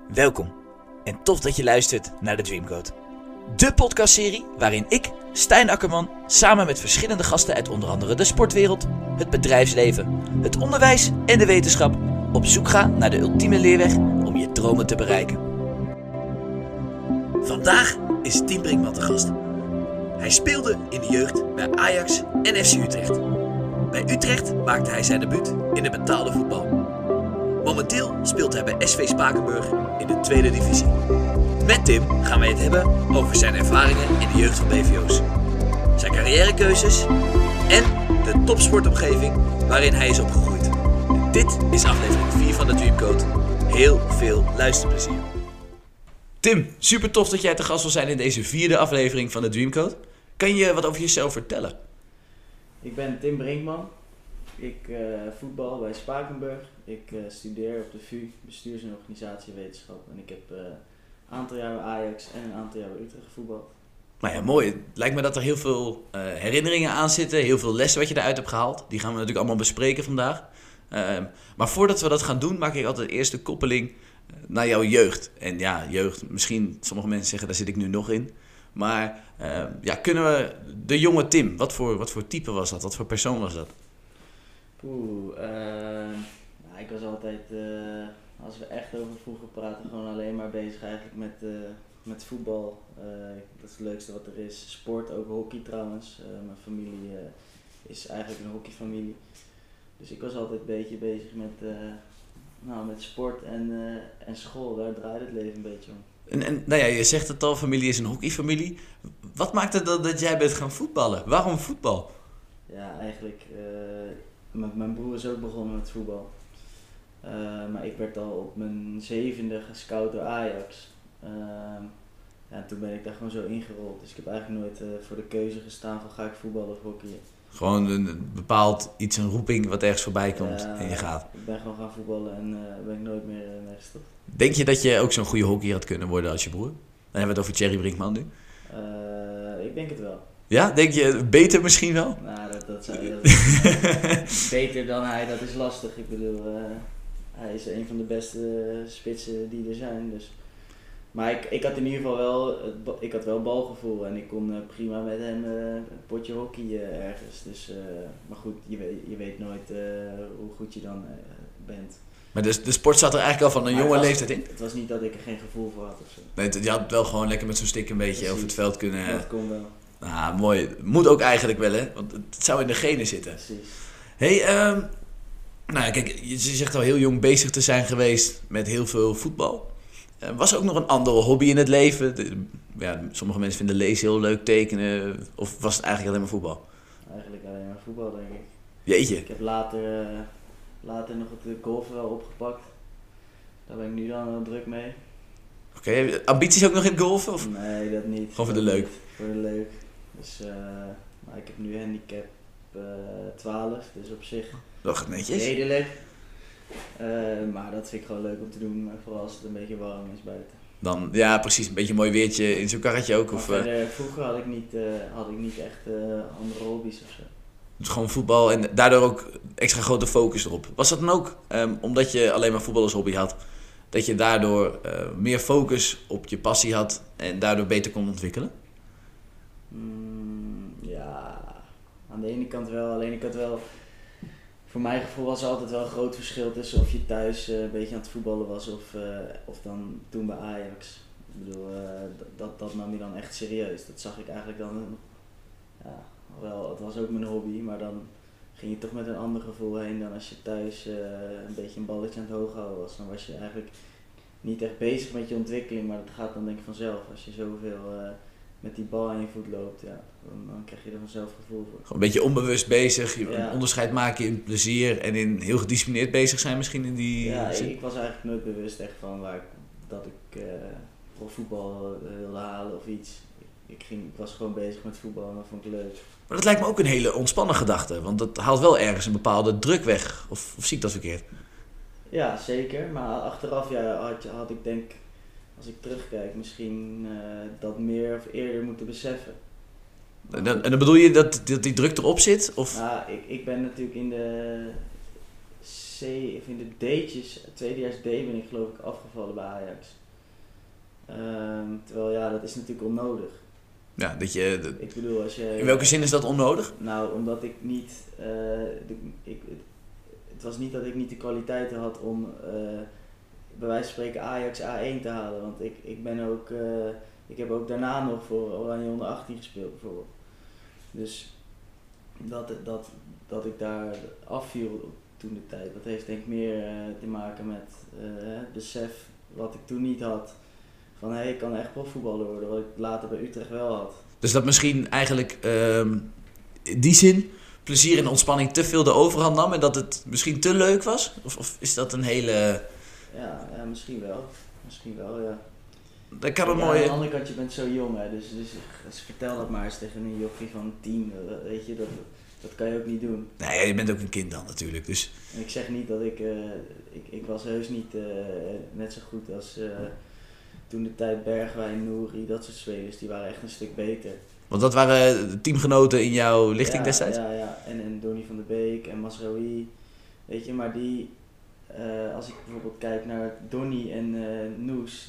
Welkom en tof dat je luistert naar de Dreamcode. De podcastserie waarin ik, Stijn Akkerman, samen met verschillende gasten uit onder andere de sportwereld, het bedrijfsleven, het onderwijs en de wetenschap op zoek ga naar de ultieme leerweg om je dromen te bereiken. Vandaag is Tim Brinkman te gast. Hij speelde in de jeugd bij Ajax en FC Utrecht. Bij Utrecht maakte hij zijn debuut in het betaalde voetbal. Momenteel speelt hij bij SV Spakenburg in de tweede divisie. Met Tim gaan wij het hebben over zijn ervaringen in de jeugd van BVO's. Zijn carrièrekeuzes en de topsportomgeving waarin hij is opgegroeid. Dit is aflevering 4 van de Dreamcode. Heel veel luisterplezier. Tim, super tof dat jij te gast wil zijn in deze 4e aflevering van de Dreamcode. Kan je wat over jezelf vertellen? Ik ben Tim Brinkman. Ik voetbal bij Spakenburg. Ik studeer op de VU, bestuurs- en organisatiewetenschap. En ik heb een aantal jaar bij Ajax en een aantal jaar bij Utrecht gevoetbald. Nou ja, mooi. Het lijkt me dat er heel veel herinneringen aan zitten. Heel veel lessen wat je eruit hebt gehaald. Die gaan we natuurlijk allemaal bespreken vandaag. Maar voordat we dat gaan doen, maak ik altijd eerst de koppeling naar jouw jeugd. En ja, jeugd, misschien sommige mensen zeggen, daar zit ik nu nog in. Maar kunnen we de jonge Tim, wat voor type was dat? Wat voor persoon was dat? Ik was altijd, als we echt over vroeger praten, gewoon alleen maar bezig eigenlijk met voetbal. Dat is het leukste wat er is. Sport, ook hockey trouwens. Mijn familie is eigenlijk een hockeyfamilie. Dus ik was altijd een beetje bezig met sport en school. Daar draaide het leven een beetje om. En nou ja, je zegt het al, familie is een hockeyfamilie. Wat maakte dat jij bent gaan voetballen? Waarom voetbal? Ja, eigenlijk, mijn broer is ook begonnen met voetbal. Maar ik werd al op mijn 7e gescout door Ajax. En toen ben ik daar gewoon zo ingerold. Dus ik heb eigenlijk nooit voor de keuze gestaan van ga ik voetballen of hockeyen. Gewoon een bepaald iets, een roeping wat ergens voorbij komt en je gaat. Ik ben gewoon gaan voetballen en ben ik nooit meer gestopt. Denk je dat je ook zo'n goede hockeyer had kunnen worden als je broer? Dan hebben we het over Thierry Brinkman nu. Ik denk het wel. Ja, denk je beter misschien wel? Nou, dat zou je beter dan hij, dat is lastig. Ik bedoel, hij is een van de beste spitsen die er zijn. Dus. Maar ik had in ieder geval wel balgevoel en ik kon prima met hem een potje hockey ergens. Dus, maar goed, je weet nooit hoe goed je dan bent. Maar de sport zat er eigenlijk al van een jonge leeftijd in? Het was niet dat ik er geen gevoel voor had ofzo. Nee, je had wel gewoon lekker met zo'n stick een beetje over het veld kunnen. Dat kon wel. Ah, mooi. Moet ook eigenlijk wel, hè? Want het zou in de genen zitten. Precies. Hey, kijk, je zegt al heel jong bezig te zijn geweest met heel veel voetbal. Was er ook nog een andere hobby in het leven? Sommige mensen vinden lezen heel leuk, tekenen. Of was het eigenlijk alleen maar voetbal? Eigenlijk alleen maar voetbal, denk ik. Jeetje. Ik heb later nog het golfen wel opgepakt. Daar ben ik nu dan wel druk mee. Oké, ambities ook nog in het golfen? Of? Nee, dat niet. Gewoon voor de leuk? Voor de leuk. Dus maar ik heb nu handicap 12, dus op zich Nog netjes. redelijk. Maar dat vind ik gewoon leuk om te doen, vooral als het een beetje warm is buiten. Dan, ja, precies. Een beetje een mooi weertje in zo'n karretje ook. Of, vroeger had ik niet echt andere hobby's ofzo. Dus gewoon voetbal en daardoor ook extra grote focus erop. Was dat dan ook, omdat je alleen maar voetbal als hobby had, dat je daardoor meer focus op je passie had en daardoor beter kon ontwikkelen? Ja, aan de ene kant wel. Alleen ik had wel, voor mijn gevoel was er altijd wel een groot verschil tussen of je thuis een beetje aan het voetballen was of dan toen bij Ajax. Ik bedoel, dat nam je dan echt serieus. Dat zag ik eigenlijk dan, ja, wel, het was ook mijn hobby, maar dan ging je toch met een ander gevoel heen dan als je thuis een beetje een balletje aan het hoog houden was. Dan was je eigenlijk niet echt bezig met je ontwikkeling, maar dat gaat dan denk ik vanzelf. Als je zoveel met die bal aan je voet loopt, ja, dan krijg je er vanzelf gevoel voor. Gewoon een beetje onbewust bezig, een onderscheid maken in plezier en in heel gedisciplineerd bezig zijn misschien in die zin? Ik was eigenlijk nooit bewust echt van dat ik voor voetbal wilde halen of iets. Ik was gewoon bezig met voetbal en dat vond ik leuk. Maar dat lijkt me ook een hele ontspannen gedachte, want dat haalt wel ergens een bepaalde druk weg. Of zie ik dat verkeerd? Ja, zeker. Maar achteraf had ik denk, als ik terugkijk, misschien dat meer of eerder moeten beseffen. En dan bedoel je dat die druk erop zit? Of? Nou, ik ben natuurlijk in de of in de D'tjes, tweedejaars D ben ik geloof ik afgevallen bij Ajax. Terwijl ja, dat is natuurlijk onnodig. Ja, Ik bedoel, als je... in welke zin is dat onnodig? Nou, omdat ik niet... het was niet dat ik niet de kwaliteiten had om bij wijze van spreken Ajax A1 te halen. Want ik heb ook daarna nog voor Oranje onder 18 gespeeld bijvoorbeeld. Dus dat ik daar afviel toen de tijd, dat heeft denk ik meer te maken met het besef wat ik toen niet had. Van hé, ik kan echt profvoetballer worden, wat ik later bij Utrecht wel had. Dus dat misschien eigenlijk in die zin plezier en ontspanning te veel de overhand nam en dat het misschien te leuk was? Of is dat een hele... Ja, misschien wel. Misschien wel, ja. Dat kan een Aan mooie... de andere kant, je bent zo jong, hè, dus vertel dat maar eens tegen een jochie van 10, weet je, dat kan je ook niet doen. Nee, je bent ook een kind dan natuurlijk, dus... En ik zeg niet dat ik was heus niet net zo goed als toen de tijd Bergwijn, Nouri, dat soort spelers, die waren echt een stuk beter. Want dat waren de teamgenoten in jouw lichting destijds? Ja. En Donny van der Beek en Masraoui, weet je, maar die... als ik bijvoorbeeld kijk naar Donny en Noes,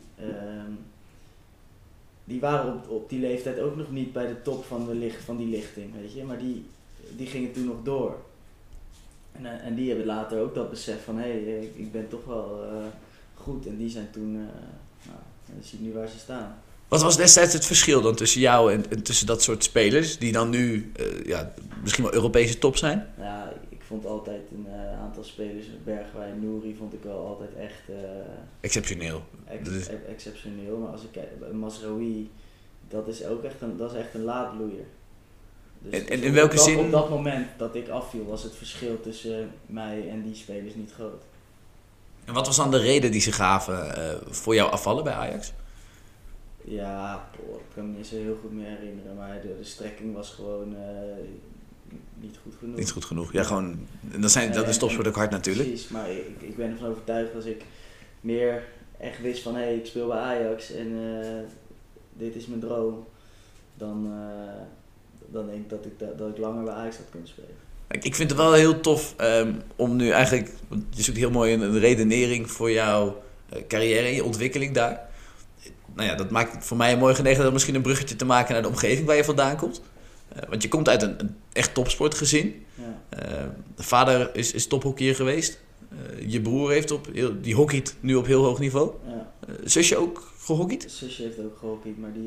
die waren op die leeftijd ook nog niet bij de top van die lichting, weet je, maar die gingen toen nog door. En die hebben later ook dat besef van hé, ik ben toch wel goed, en die zijn toen, dan zie ik nu waar ze staan. Wat was destijds het verschil dan tussen jou en tussen dat soort spelers, die dan nu misschien wel Europese top zijn? Ja, ik vond altijd een aantal spelers, Bergwijn, Nouri, vond ik wel altijd echt... Exceptioneel. Exceptioneel, maar als ik kijk, Masraoui, dat is echt een laadbloeier. Dus en in welke zin... Op dat moment dat ik afviel, was het verschil tussen mij en die spelers niet groot. En wat was dan de reden die ze gaven voor jouw afvallen bij Ajax? Ja, ik kan me niet zo heel goed meer herinneren, maar de strekking was gewoon niet goed genoeg. Niet goed genoeg, ja gewoon, dat is topsport ook hard natuurlijk. Precies, maar ik ben ervan overtuigd als ik meer echt wist van hé, ik speel bij Ajax en dit is mijn droom, dan denk ik dat ik langer bij Ajax had kunnen spelen. Ik vind het wel heel tof om nu eigenlijk, want je zoekt heel mooi een redenering voor jouw carrière en je ontwikkeling daar. Nou ja, dat maakt voor mij een mooi gelegenheid om misschien een bruggetje te maken naar de omgeving waar je vandaan komt. Want je komt uit een echt topsportgezin. Ja. De vader is tophockeyer geweest. Je broer die hockeyt nu op heel hoog niveau. Ja. Zusje ook gehockeyd? Zusje heeft ook gehockeyd, maar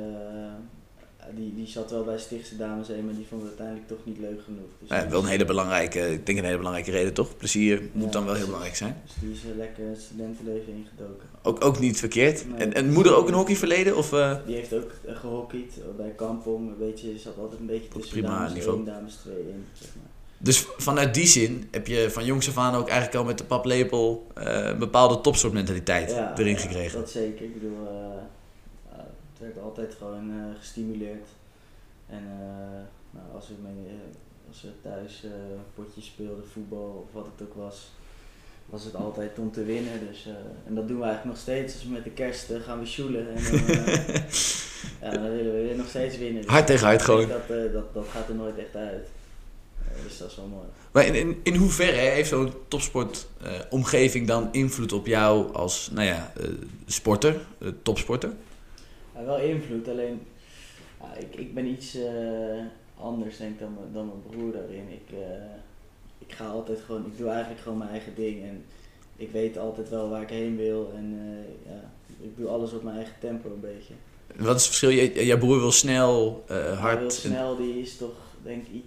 die zat wel bij Stichtse Dames 1, maar die vond het uiteindelijk toch niet leuk genoeg. Dus Wel een hele belangrijke reden toch? Plezier moet dan wel heel belangrijk zijn. Dus die is lekker het studentenleven ingedoken. Ook niet verkeerd. Nee. En moeder ook een hockeyverleden? Of, Die heeft ook gehockeyd bij Kampong, weet je, zat altijd een beetje tussen prima dames niveau. 1, dames 2 in, zeg maar. Dus vanuit die zin heb je van jongs af aan ook eigenlijk al met de paplepel een bepaalde topsoortmentaliteit erin gekregen. Dat zeker. Ik bedoel, het werd altijd gewoon gestimuleerd. En als we thuis potjes speelden, voetbal of wat het ook was het altijd om te winnen. Dus, en dat doen we eigenlijk nog steeds. Als we met de kerst gaan we sjoelen en dan willen we weer nog steeds winnen. Dus hard tegen hard gewoon. Dat gaat er nooit echt uit. Dus dat is wel mooi. Maar in hoeverre heeft zo'n topsportomgeving dan invloed op jou als sporter, topsporter? Ja, wel invloed, alleen ik ben iets anders denk ik dan mijn broer daarin. Ik ga altijd gewoon, ik doe eigenlijk gewoon mijn eigen ding en ik weet altijd wel waar ik heen wil en ik doe alles op mijn eigen tempo een beetje. Wat is het verschil? Jouw broer wil snel, hard? Hij wil snel, die is toch denk ik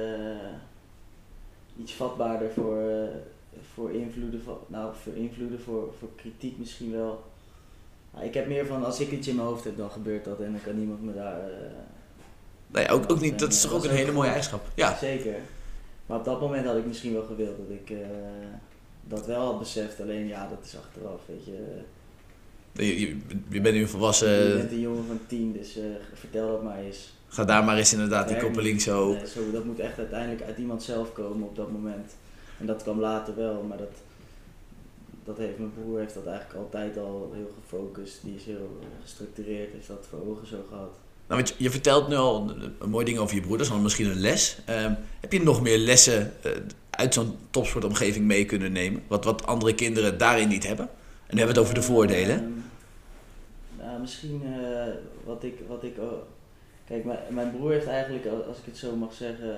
iets vatbaarder voor invloeden, voor kritiek misschien wel. Ik heb meer van, als ik iets in mijn hoofd heb, dan gebeurt dat en dan kan niemand me daar... Nee, ook niet, dat is toch ook een hele mooie eigenschap? Ja. Zeker. Maar op dat moment had ik misschien wel gewild dat ik dat wel had beseft, alleen dat is achteraf, weet je. Je bent nu volwassen. Je bent een jongen van 10, dus vertel dat maar eens. Ga daar maar eens inderdaad die koppeling zo... Nee, dat moet echt uiteindelijk uit iemand zelf komen op dat moment. En dat kwam later wel, maar mijn broer heeft dat eigenlijk altijd al heel gefocust. Die is heel gestructureerd, heeft dat voor ogen zo gehad. Nou, want je vertelt nu al een mooi ding over je broer, dat is dan misschien een les. Heb je nog meer lessen uit zo'n topsportomgeving mee kunnen nemen? Wat andere kinderen daarin niet hebben? En nu hebben we het over de voordelen. Nou, misschien wat ik ook... Kijk, mijn broer heeft eigenlijk, als ik het zo mag zeggen,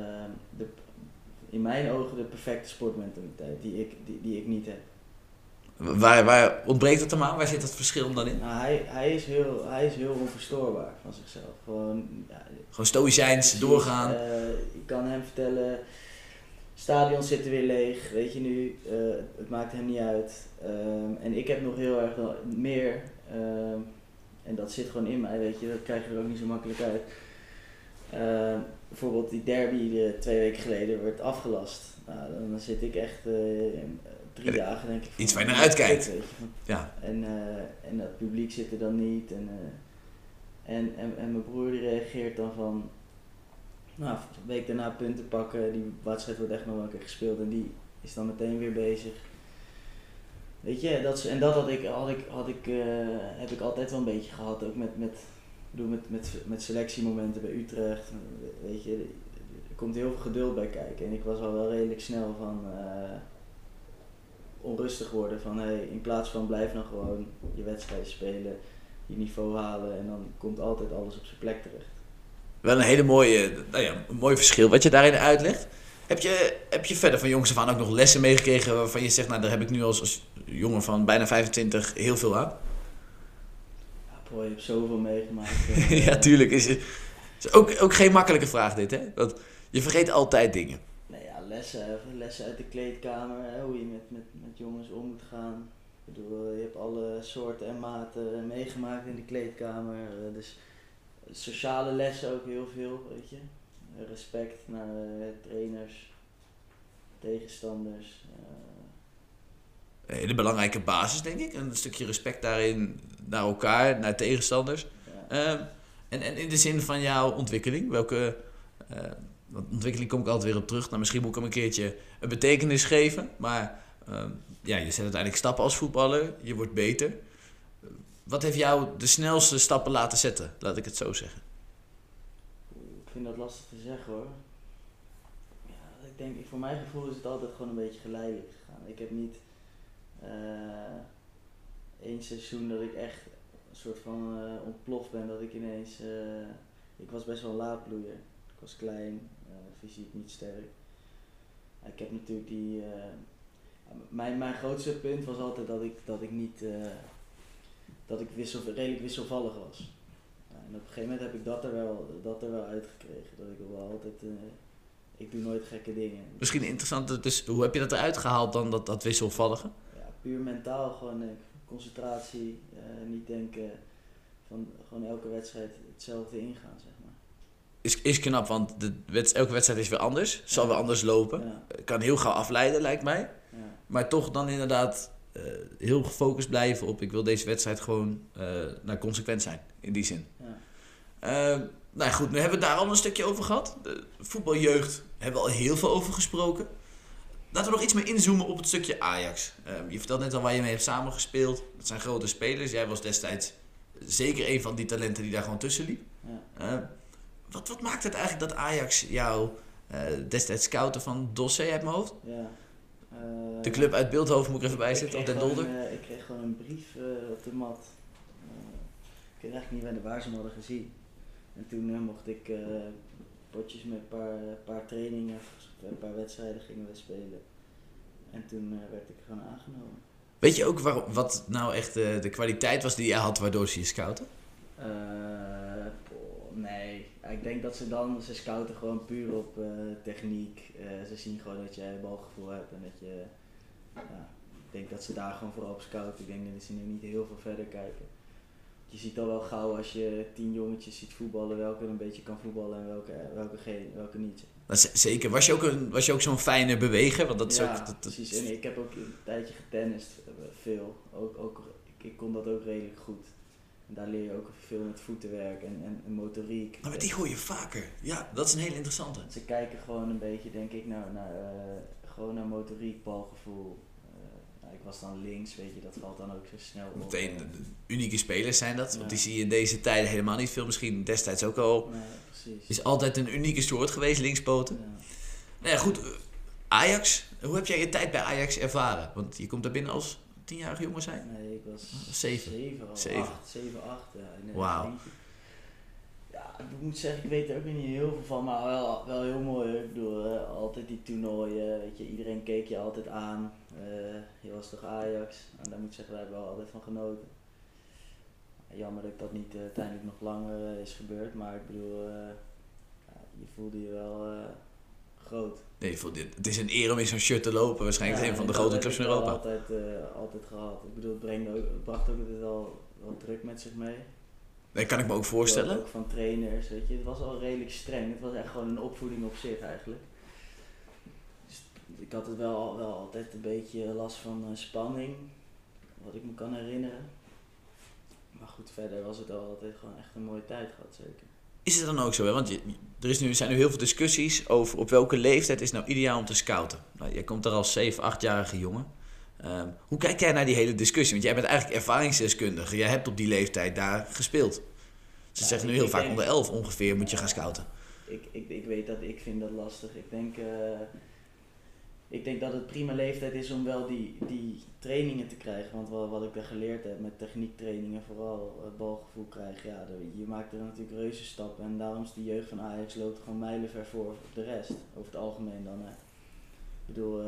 in mijn ogen de perfecte sportmentaliteit die ik niet heb. Waar ontbreekt het hem aan? Waar zit dat verschil dan in? Nou, hij is heel onverstoorbaar van zichzelf. Gewoon Stoïcijns, doorgaan. Ik kan hem vertellen, stadions zitten weer leeg, weet je nu, het maakt hem niet uit. En ik heb nog heel erg meer, en dat zit gewoon in mij, weet je, dat krijg je er ook niet zo makkelijk uit. Bijvoorbeeld die derby 2 weken geleden werd afgelast. Nou, dan zit ik echt 3 dagen denk ik. Iets waar je naar uitkijkt. Weet je, ja. En het publiek zit er dan niet. En mijn broer die reageert dan van, nou, een week daarna punten pakken, die wedstrijd wordt echt nog wel een keer gespeeld en die is dan meteen weer bezig. Weet je, heb ik altijd wel een beetje gehad, ook met selectiemomenten bij Utrecht. Weet je, er komt heel veel geduld bij kijken en ik was al wel redelijk snel van onrustig worden van in plaats van blijf nou gewoon je wedstrijden spelen, je niveau halen en dan komt altijd alles op zijn plek terecht. Wel een hele een mooi verschil wat je daarin uitlegt. Heb je verder van jongs af aan ook nog lessen meegekregen waarvan je zegt, nou daar heb ik nu als jongen van bijna 25 heel veel aan? Ja, bro, je hebt zoveel meegemaakt. Ja, tuurlijk. Is ook geen makkelijke vraag dit, hè? Want je vergeet altijd dingen. Nee, ja, lessen uit de kleedkamer, hè, hoe je met jongens om moet gaan. Ik bedoel, je hebt alle soorten en maten meegemaakt in de kleedkamer. Dus sociale lessen ook heel veel, weet je. Respect naar trainers, tegenstanders. Een hele belangrijke basis, denk ik. Een stukje respect daarin naar elkaar, naar tegenstanders. Ja. En in de zin van jouw ontwikkeling, welke ontwikkeling kom ik altijd weer op terug. Nou, misschien moet ik hem een keertje een betekenis geven. Maar je zet uiteindelijk stappen als voetballer, je wordt beter. Wat heeft jou de snelste stappen laten zetten, laat ik het zo zeggen? Ik vind dat lastig te zeggen hoor. Ja, ik denk, voor mijn gevoel is het altijd gewoon een beetje geleidelijk gegaan. Ik heb niet één seizoen dat ik echt een soort van ontploft ben, dat ik ineens... ik was best wel een laadbloeier. Ik was klein, fysiek niet sterk. Ik heb natuurlijk mijn grootste punt was altijd dat ik niet... dat ik redelijk wisselvallig was. En op een gegeven moment heb ik dat er wel uitgekregen. Dat ik wel altijd... ik doe nooit gekke dingen. Misschien interessant, dus hoe heb je dat eruit gehaald dan, dat wisselvallige? Ja, puur mentaal gewoon concentratie, niet denken van gewoon elke wedstrijd hetzelfde ingaan, zeg maar. Is knap, want elke wedstrijd is weer anders, zal weer anders lopen. Ja. Kan heel gauw afleiden, lijkt mij. Ja. Maar toch dan inderdaad heel gefocust blijven op, ik wil deze wedstrijd gewoon consequent zijn, in die zin. Ja. Nou goed, nu hebben we het daar al een stukje over gehad. De voetbaljeugd hebben we al heel veel over gesproken. Laten we nog iets meer inzoomen op het stukje Ajax. Je vertelt net al waar je mee hebt samengespeeld. Dat zijn grote spelers. Jij was destijds zeker een van die talenten die daar gewoon tussen liep. Ja. Wat maakt het eigenlijk dat Ajax jou destijds scoutte van Dossé uit mijn hoofd? Ja. De club uit Bilthoven moet ik even bijzetten, op Den Dolder. Ik kreeg gewoon een brief op de mat. Ik weet eigenlijk niet waar ze me hadden gezien. En toen mocht ik potjes met een paar trainingen, een paar wedstrijden gingen we spelen. En toen werd ik gewoon aangenomen. Weet je ook wat nou echt de kwaliteit was die jij had waardoor ze je scouten? Nee, ik denk dat ze scouten gewoon puur op techniek. Ze zien gewoon dat jij balgevoel hebt en dat je... ik denk dat ze daar gewoon vooral op scouten. Ik denk dat ze nu niet heel veel verder kijken. Je ziet al wel gauw als je 10 jongetjes ziet voetballen, welke een beetje kan voetballen en welke niet. Zeker. Was je ook zo'n fijne beweger? Want dat is ja, precies. En ik heb ook een tijdje getennist, veel. Ik kon dat ook redelijk goed. En daar leer je ook veel met voetenwerk en motoriek. Maar die hoor je vaker. Ja, dat is een hele interessante. Ze kijken gewoon een beetje, denk ik, gewoon naar motoriek, balgevoel. Ik was dan links, weet je, dat valt dan ook zo snel op. Meteen unieke spelers zijn dat, want die zie je in deze tijden helemaal niet veel. Misschien destijds ook al. Nee, precies. Is altijd een unieke soort geweest, linkspoten. Ja. Nou ja, goed. Ajax, hoe heb jij je tijd bij Ajax ervaren? Want je komt daar binnen als 10-jarige jongen zijn? Nee, ik was 7. 7, 8. Ja, in Wauw. eentje. Ja, ik moet zeggen, ik weet er ook niet heel veel van, maar wel heel mooi. Ik bedoel, altijd die toernooien, weet je, iedereen keek je altijd aan. Je was toch Ajax? En daar moet ik zeggen, daar hebben we wel altijd van genoten. Jammer dat niet uiteindelijk nog langer is gebeurd, maar ik bedoel, je voelde je wel groot. Nee, het is een eer om in zo'n shirt te lopen. Waarschijnlijk is een van de grote clubs in Europa. Dat heb ik altijd gehad. Ik bedoel, het bracht ook altijd wel druk met zich mee. Dat kan ik me ook voorstellen. Ook van trainers, weet je. Het was al redelijk streng. Het was echt gewoon een opvoeding op zich eigenlijk. Dus ik had het wel altijd een beetje last van spanning, wat ik me kan herinneren. Maar goed, verder was het altijd gewoon echt een mooie tijd gehad, zeker. Is het dan ook zo? Hè? Want zijn nu heel veel discussies over op welke leeftijd is nou ideaal om te scouten. Nou, jij komt er als 7, 8-jarige jongen. Hoe kijk jij naar die hele discussie? Want jij bent eigenlijk ervaringsdeskundige. Jij hebt op die leeftijd daar gespeeld. Ze zeggen nu heel vaak onder 11 ongeveer moet je gaan scouten. Ik weet dat, ik vind dat lastig. Ik denk dat het prima leeftijd is om wel die trainingen te krijgen. Want wat ik daar geleerd heb met techniektrainingen, vooral balgevoel krijgen, ja, je maakt er natuurlijk reuze stappen. En daarom is de jeugd van Ajax loopt gewoon mijlenver voor op de rest, over het algemeen dan. Hè. Ik bedoel,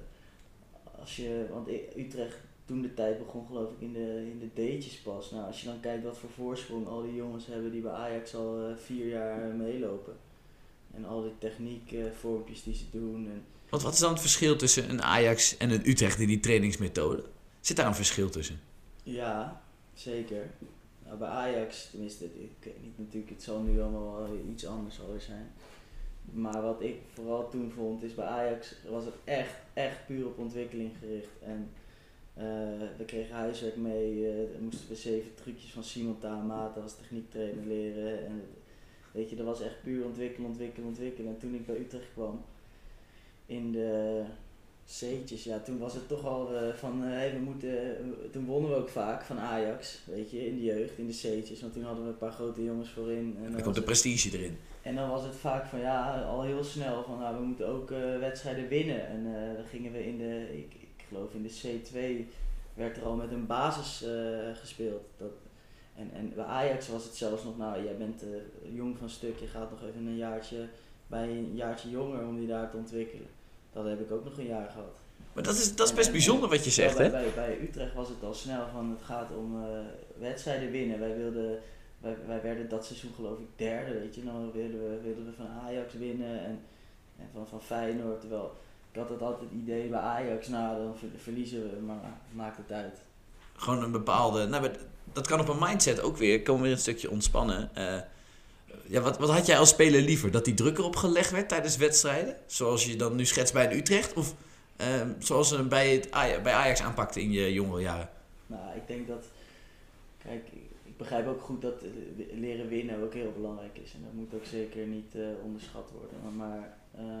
want Utrecht toen de tijd begon geloof ik in de D'tjes pas. Nou, als je dan kijkt wat voor voorsprong al die jongens hebben die bij Ajax al 4 jaar meelopen. En al die techniekvormpjes die ze doen. Want wat is dan het verschil tussen een Ajax en een Utrecht in die trainingsmethode? Zit daar een verschil tussen? Ja, zeker. Nou, bij Ajax, tenminste, ik weet niet natuurlijk, het zal nu allemaal wel iets anders alweer zijn. Maar wat ik vooral toen vond, is bij Ajax was het echt puur op ontwikkeling gericht. En we kregen huiswerk mee, moesten we 7 trucjes van Simon Tahamata als techniektrainer leren. En weet je, dat was echt puur ontwikkelen. En toen ik bij Utrecht kwam, in de C'tjes, ja, toen was het toch al toen wonnen we ook vaak van Ajax, weet je, in de jeugd, in de C'tjes, want toen hadden we een paar grote jongens voorin. En dan komt de prestige erin. En dan was het vaak van ja, al heel snel van we moeten ook wedstrijden winnen. En dan gingen we ik geloof in de C2 werd er al met een basis gespeeld. En bij Ajax was het zelfs nog, nou jij bent jong van stuk, je gaat nog even een jaartje jonger om die daar te ontwikkelen. Dat heb ik ook nog een jaar gehad. Maar dat is best bijzonder wat je zegt, hè? Bij Utrecht was het al snel van het gaat om wedstrijden winnen. Wij werden dat seizoen geloof ik 3e, weet je. Dan wilden we van Ajax winnen en van Feyenoord. Terwijl ik had altijd het idee bij Ajax, nou dan verliezen we, maar maakt het uit. Gewoon een bepaalde... Nou, dat kan op een mindset ook weer. Ik kan weer een stukje ontspannen. Wat had jij als speler liever? Dat die druk erop gelegd werd tijdens wedstrijden? Zoals je dan nu schetst bij een Utrecht? Of zoals ze bij Ajax aanpakte in je jongere jaren? Nou, ik denk dat... Kijk, ik begrijp ook goed dat leren winnen ook heel belangrijk is. En dat moet ook zeker niet onderschat worden. Maar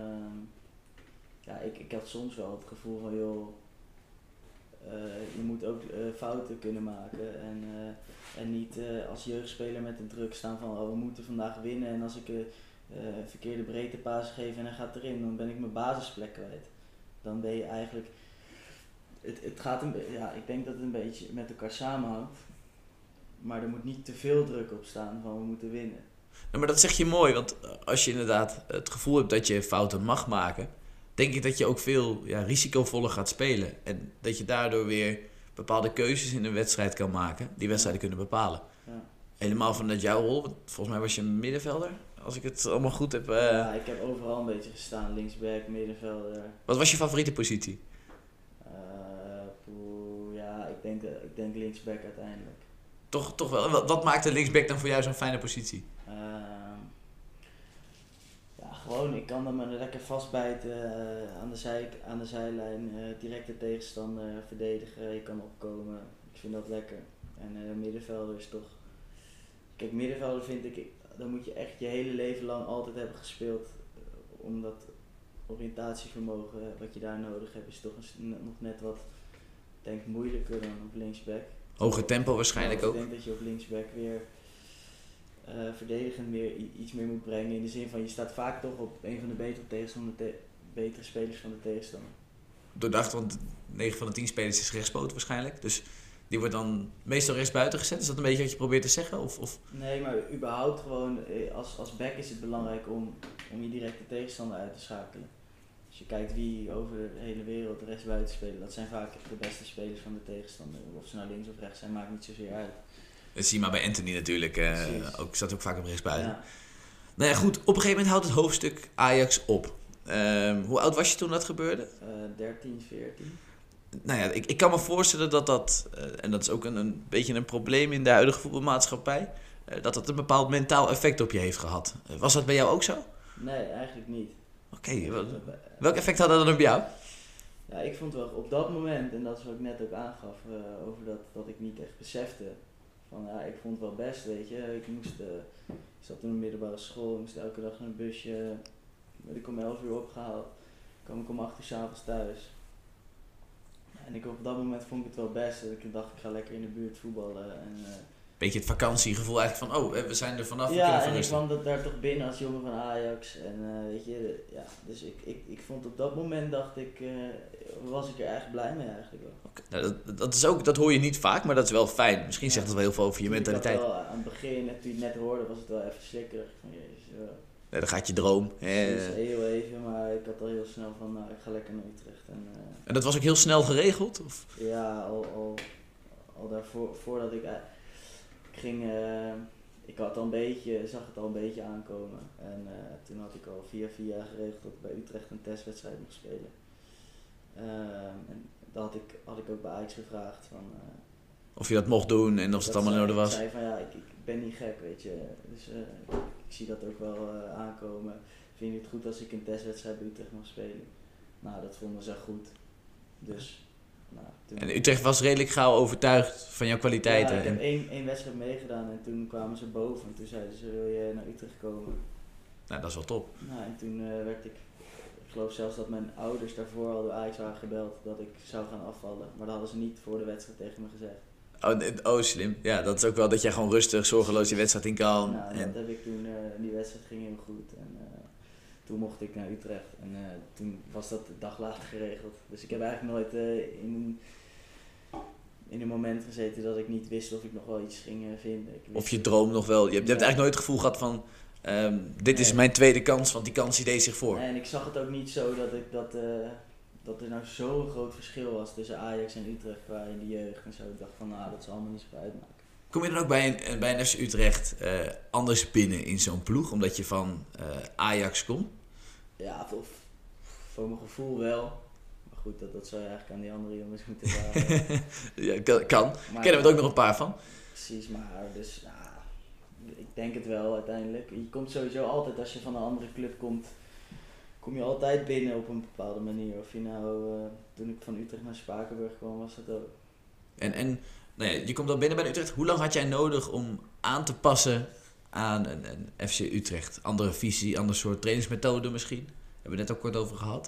ik had soms wel het gevoel van, joh... je moet ook fouten kunnen maken en niet als jeugdspeler met de druk staan van we moeten vandaag winnen en als ik een verkeerde breedtepaas geef en hij gaat erin, dan ben ik mijn basisplek kwijt. Dan ben je eigenlijk, het gaat ik denk dat het een beetje met elkaar samenhangt, maar er moet niet te veel druk op staan van we moeten winnen. Ja, maar dat zeg je mooi, want als je inderdaad het gevoel hebt dat je fouten mag maken, denk ik dat je ook veel risicovoller gaat spelen. En dat je daardoor weer bepaalde keuzes in een wedstrijd kan maken. Die wedstrijden kunnen bepalen. Ja. Helemaal vanuit jouw rol. Want volgens mij was je een middenvelder. Als ik het allemaal goed heb. Ja, ik heb overal een beetje gestaan. Linksback, middenvelder. Wat was je favoriete positie? Ik denk linksback uiteindelijk. Toch wel. Wat maakte linksback dan voor jou zo'n fijne positie? Gewoon, ik kan dan lekker vastbijten aan de zijlijn, direct de tegenstander verdedigen, je kan opkomen. Ik vind dat lekker. En middenvelder is toch... Kijk, middenvelder vind ik, dan moet je echt je hele leven lang altijd hebben gespeeld. Omdat oriëntatievermogen wat je daar nodig hebt is toch nog net wat, denk moeilijker dan op linksback. Hoger tempo waarschijnlijk ook. Ik denk dat je op linksback weer... verdedigend iets meer moet brengen. In de zin van je staat vaak toch op een van de betere betere spelers van de tegenstander. Doordacht, want 9 van de 10 spelers is rechtspoot waarschijnlijk. Dus die wordt dan meestal rechtsbuiten gezet. Is dat een beetje wat je probeert te zeggen? Of? Nee, maar überhaupt gewoon, als back is het belangrijk om je direct de tegenstander uit te schakelen. Als je kijkt wie over de hele wereld rechtsbuiten spelen, dat zijn vaak de beste spelers van de tegenstander. Of ze nou links of rechts zijn, maakt niet zozeer uit. Dat zie je maar bij Anthony natuurlijk. Zat ook vaak op rechtsbuiten. Ja. Nou ja, goed. Op een gegeven moment houdt het hoofdstuk Ajax op. Hoe oud was je toen dat gebeurde? 13, 14. Nou ja, ik kan me voorstellen dat en dat is ook een beetje een probleem in de huidige voetbalmaatschappij, dat een bepaald mentaal effect op je heeft gehad. Was dat bij jou ook zo? Nee, eigenlijk niet. Oké, welk effect had dat dan op jou? Ja, ik vond wel op dat moment, en dat is wat ik net ook aangaf, over dat ik niet echt besefte. Van ja, ik vond het wel best, weet je. Ik zat toen in de middelbare school, ik moest elke dag in een busje, werd ik om 11 uur opgehaald, kwam ik om 8 uur 's avonds thuis. En op dat moment vond ik het wel best, dat ik dacht ik ga lekker in de buurt voetballen. En, beetje het vakantiegevoel eigenlijk van, we zijn er vanaf, we ja, kunnen en ik verrusten. kwam daar toch binnen als jongen van Ajax. En weet je, ja, dus ik vond op dat moment, dacht ik, was ik er echt blij mee eigenlijk wel. Okay. Nou, dat is ook, dat hoor je niet vaak, maar dat is wel fijn. Misschien zegt het wel heel veel over je mentaliteit. Wel, aan het begin, toen je het net hoorde, was het wel even slikkerig. Van, jezus, Ja, dan gaat je droom. heel even, maar ik had al heel snel van, nou, ik ga lekker naar Utrecht. En dat was ook heel snel geregeld? Of? Ja, al daarvoor, voordat ik ging, ik had al zag het al een beetje aankomen. En toen had ik al 4 jaar geregeld dat ik bij Utrecht een testwedstrijd mocht spelen. En dat had ik ook bij Ajax gevraagd van... of je dat mocht doen en of het allemaal in orde was? Ik zei van ja, ik ben niet gek, weet je. Dus ik zie dat ook wel aankomen. Vind je het goed als ik een testwedstrijd bij Utrecht mag spelen? Nou, dat vonden ze goed. Dus... Nou, en Utrecht was redelijk gauw overtuigd van jouw kwaliteiten? Ja, ik heb één wedstrijd meegedaan en toen kwamen ze boven. En toen zeiden ze, wil je naar Utrecht komen? Nou, dat is wel top. Nou, en toen werd ik geloof zelfs dat mijn ouders daarvoor al door Ajax waren gebeld dat ik zou gaan afvallen. Maar dat hadden ze niet voor de wedstrijd tegen me gezegd. Oh, slim. Ja, dat is ook wel dat jij gewoon rustig, zorgeloos die wedstrijd in kan. Nou, dat heb ik toen, die wedstrijd ging heel goed. En toen mocht ik naar Utrecht. En toen was dat een dag later geregeld. Dus ik heb eigenlijk nooit in een moment gezeten dat ik niet wist of ik nog wel iets ging vinden. Of je droom nog wel. Je hebt eigenlijk nooit het gevoel gehad van... dit is mijn tweede kans, want die kans die deed zich voor. Nee, en ik zag het ook niet zo dat er nou zo'n groot verschil was tussen Ajax en Utrecht qua in de jeugd en zo. Ik dacht van, nou, dat zal allemaal niet zo uitmaken. Kom je dan ook bij een FC Utrecht anders binnen in zo'n ploeg, omdat je van Ajax komt? Ja, voor mijn gevoel wel. Maar goed, dat zou je eigenlijk aan die andere jongens moeten vragen. Ja, kan. Maar, Kennen we er ook nog een paar van. Precies, maar dus ja, ik denk het wel uiteindelijk. Je komt sowieso altijd, als je van een andere club komt, kom je altijd binnen op een bepaalde manier. Of je nou, toen ik van Utrecht naar Spakenburg kwam, was dat ook. En nou ja, je komt dan binnen bij Utrecht. Hoe lang had jij nodig om aan te passen aan een FC Utrecht? Andere visie, ander soort trainingsmethode misschien? Hebben we het net ook kort over gehad.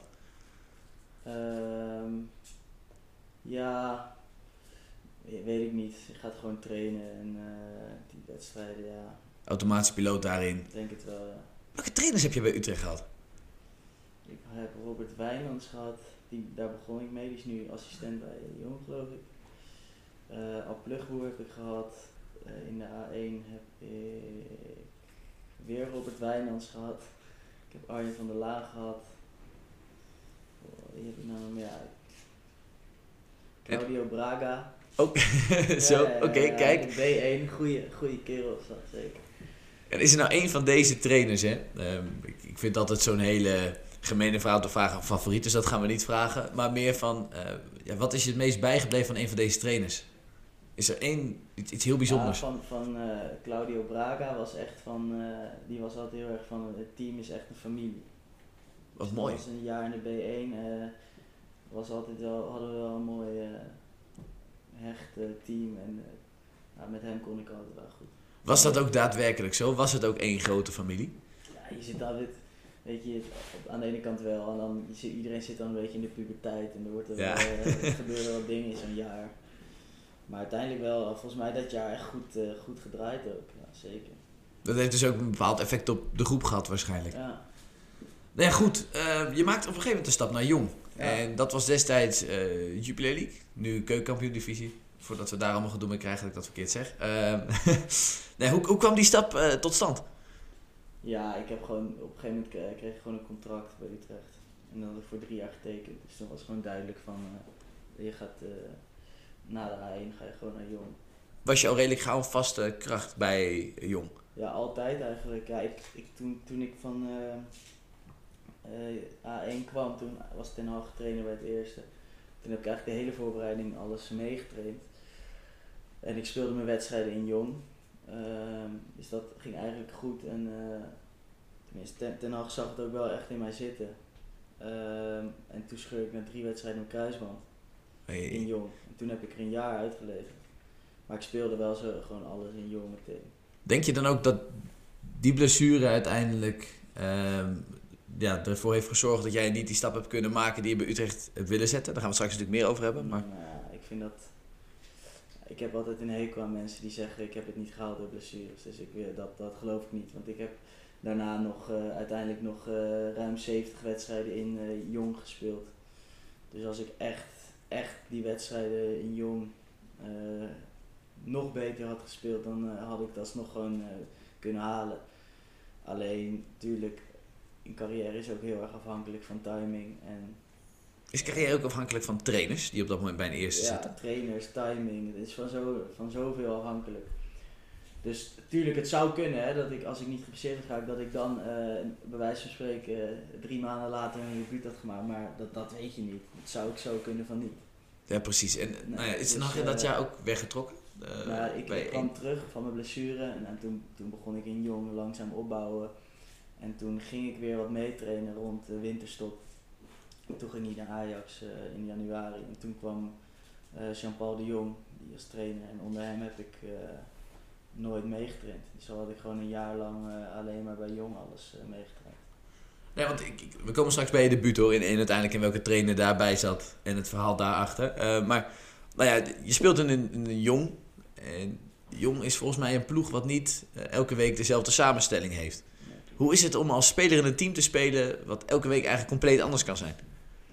Ja, weet ik niet. Je gaat gewoon trainen en die wedstrijden, ja. Automatische piloot daarin. Ik denk het wel, ja. Welke trainers heb je bij Utrecht gehad? Ik heb Robert Wijnands gehad, daar begon ik mee. Die is nu assistent bij Jong, geloof ik. Al Plugboer heb ik gehad. In de A1 heb ik weer Robert Wijnands gehad. Ik heb Arjen van der Laag gehad. Wie heb ik nou nog meer uit? Claudio Braga. Ook zo, oké, kijk. B1, goede kerel was dat zeker. En is er nou één van deze trainers, hè? Ik vind altijd zo'n hele gemene vraag om te vragen favoriet, dus dat gaan we niet vragen. Maar meer van, wat is je het meest bijgebleven van een van deze trainers? Is er één, iets heel bijzonders? Ja, van Claudio Braga was echt van, die was altijd heel erg van, het team is echt een familie. Wat dus mooi. Dat was een jaar in de B1, hadden we wel een mooi hecht team en met hem kon ik altijd wel goed. Was dat ook daadwerkelijk zo? Was het ook één grote familie? Ja, je zit altijd, weet je, aan de ene kant wel en dan, iedereen zit dan een beetje in de puberteit en er gebeuren wel dingen in zo'n jaar. Maar uiteindelijk wel, volgens mij dat jaar echt goed gedraaid ook, ja, zeker. Dat heeft dus ook een bepaald effect op de groep gehad waarschijnlijk. Ja. Nou ja, goed. Je maakt op een gegeven moment een stap naar Jong. Ja. En dat was destijds Jupiler League. Nu Keukenkampioen-divisie. Voordat we daar allemaal gedoe mee krijgen dat ik dat verkeerd zeg. Nee, hoe kwam die stap tot stand? Ja, ik heb gewoon op een gegeven moment kreeg ik gewoon een contract bij Utrecht. En dan had ik voor 3 jaar getekend. Dus dan was gewoon duidelijk van je gaat na de A1 ga je gewoon naar Jong. Was je al redelijk gauw een vaste kracht bij Jong? Ja, altijd eigenlijk. Ja, toen ik van A1 kwam, toen was Ten Hag trainer bij het eerste. Toen heb ik eigenlijk de hele voorbereiding alles meegetraind. En ik speelde mijn wedstrijden in Jong. Dus dat ging eigenlijk goed. En tenminste, Ten Hag zag het ook wel echt in mij zitten. En toen scheurde ik na 3 wedstrijden mijn kruisband in Jong. En toen heb ik er een jaar uitgeleverd. Maar ik speelde wel zo gewoon alles in Jong meteen. Denk je dan ook dat die blessure uiteindelijk ervoor heeft gezorgd dat jij niet die stap hebt kunnen maken die je bij Utrecht hebt willen zetten? Daar gaan we straks natuurlijk meer over hebben. Maar... Nou ja, ik vind dat... Ik heb altijd een hekel aan mensen die zeggen ik heb het niet gehaald door blessures. Dus dat geloof ik niet. Want ik heb daarna uiteindelijk nog ruim 70 wedstrijden in Jong gespeeld. Dus als ik echt die wedstrijden in Jong nog beter had gespeeld, dan had ik dat nog gewoon kunnen halen. Alleen natuurlijk, een carrière is ook heel erg afhankelijk van timing. En is carrière ook afhankelijk van trainers die op dat moment bij een eerste zitten? Ja, trainers, timing, het is van zoveel afhankelijk. Dus natuurlijk, het zou kunnen hè, dat ik als ik niet geblesseerd raak, dat ik dan bij wijze van spreken 3 maanden later een debuut had gemaakt. Maar dat weet je niet. Het zou ik zo kunnen van niet. Ja, precies. En Nee, is dus, nog in dat jaar ook weggetrokken? Ik kwam terug van mijn blessure en toen begon ik in Jong langzaam opbouwen. En toen ging ik weer wat meetrainen rond de winterstop. Toen ging ik naar Ajax in januari en toen kwam Jean-Paul de Jong die als trainer en onder hem heb ik nooit meegetraind. Dus al had ik gewoon een jaar lang alleen maar bij Jong alles meegetraind. Nee, want we komen straks bij je debuut hoor, in uiteindelijk in welke trainer daarbij zat en het verhaal daarachter. Maar nou ja, je speelt in een Jong en Jong is volgens mij een ploeg wat niet elke week dezelfde samenstelling heeft. Nee. Hoe is het om als speler in een team te spelen wat elke week eigenlijk compleet anders kan zijn?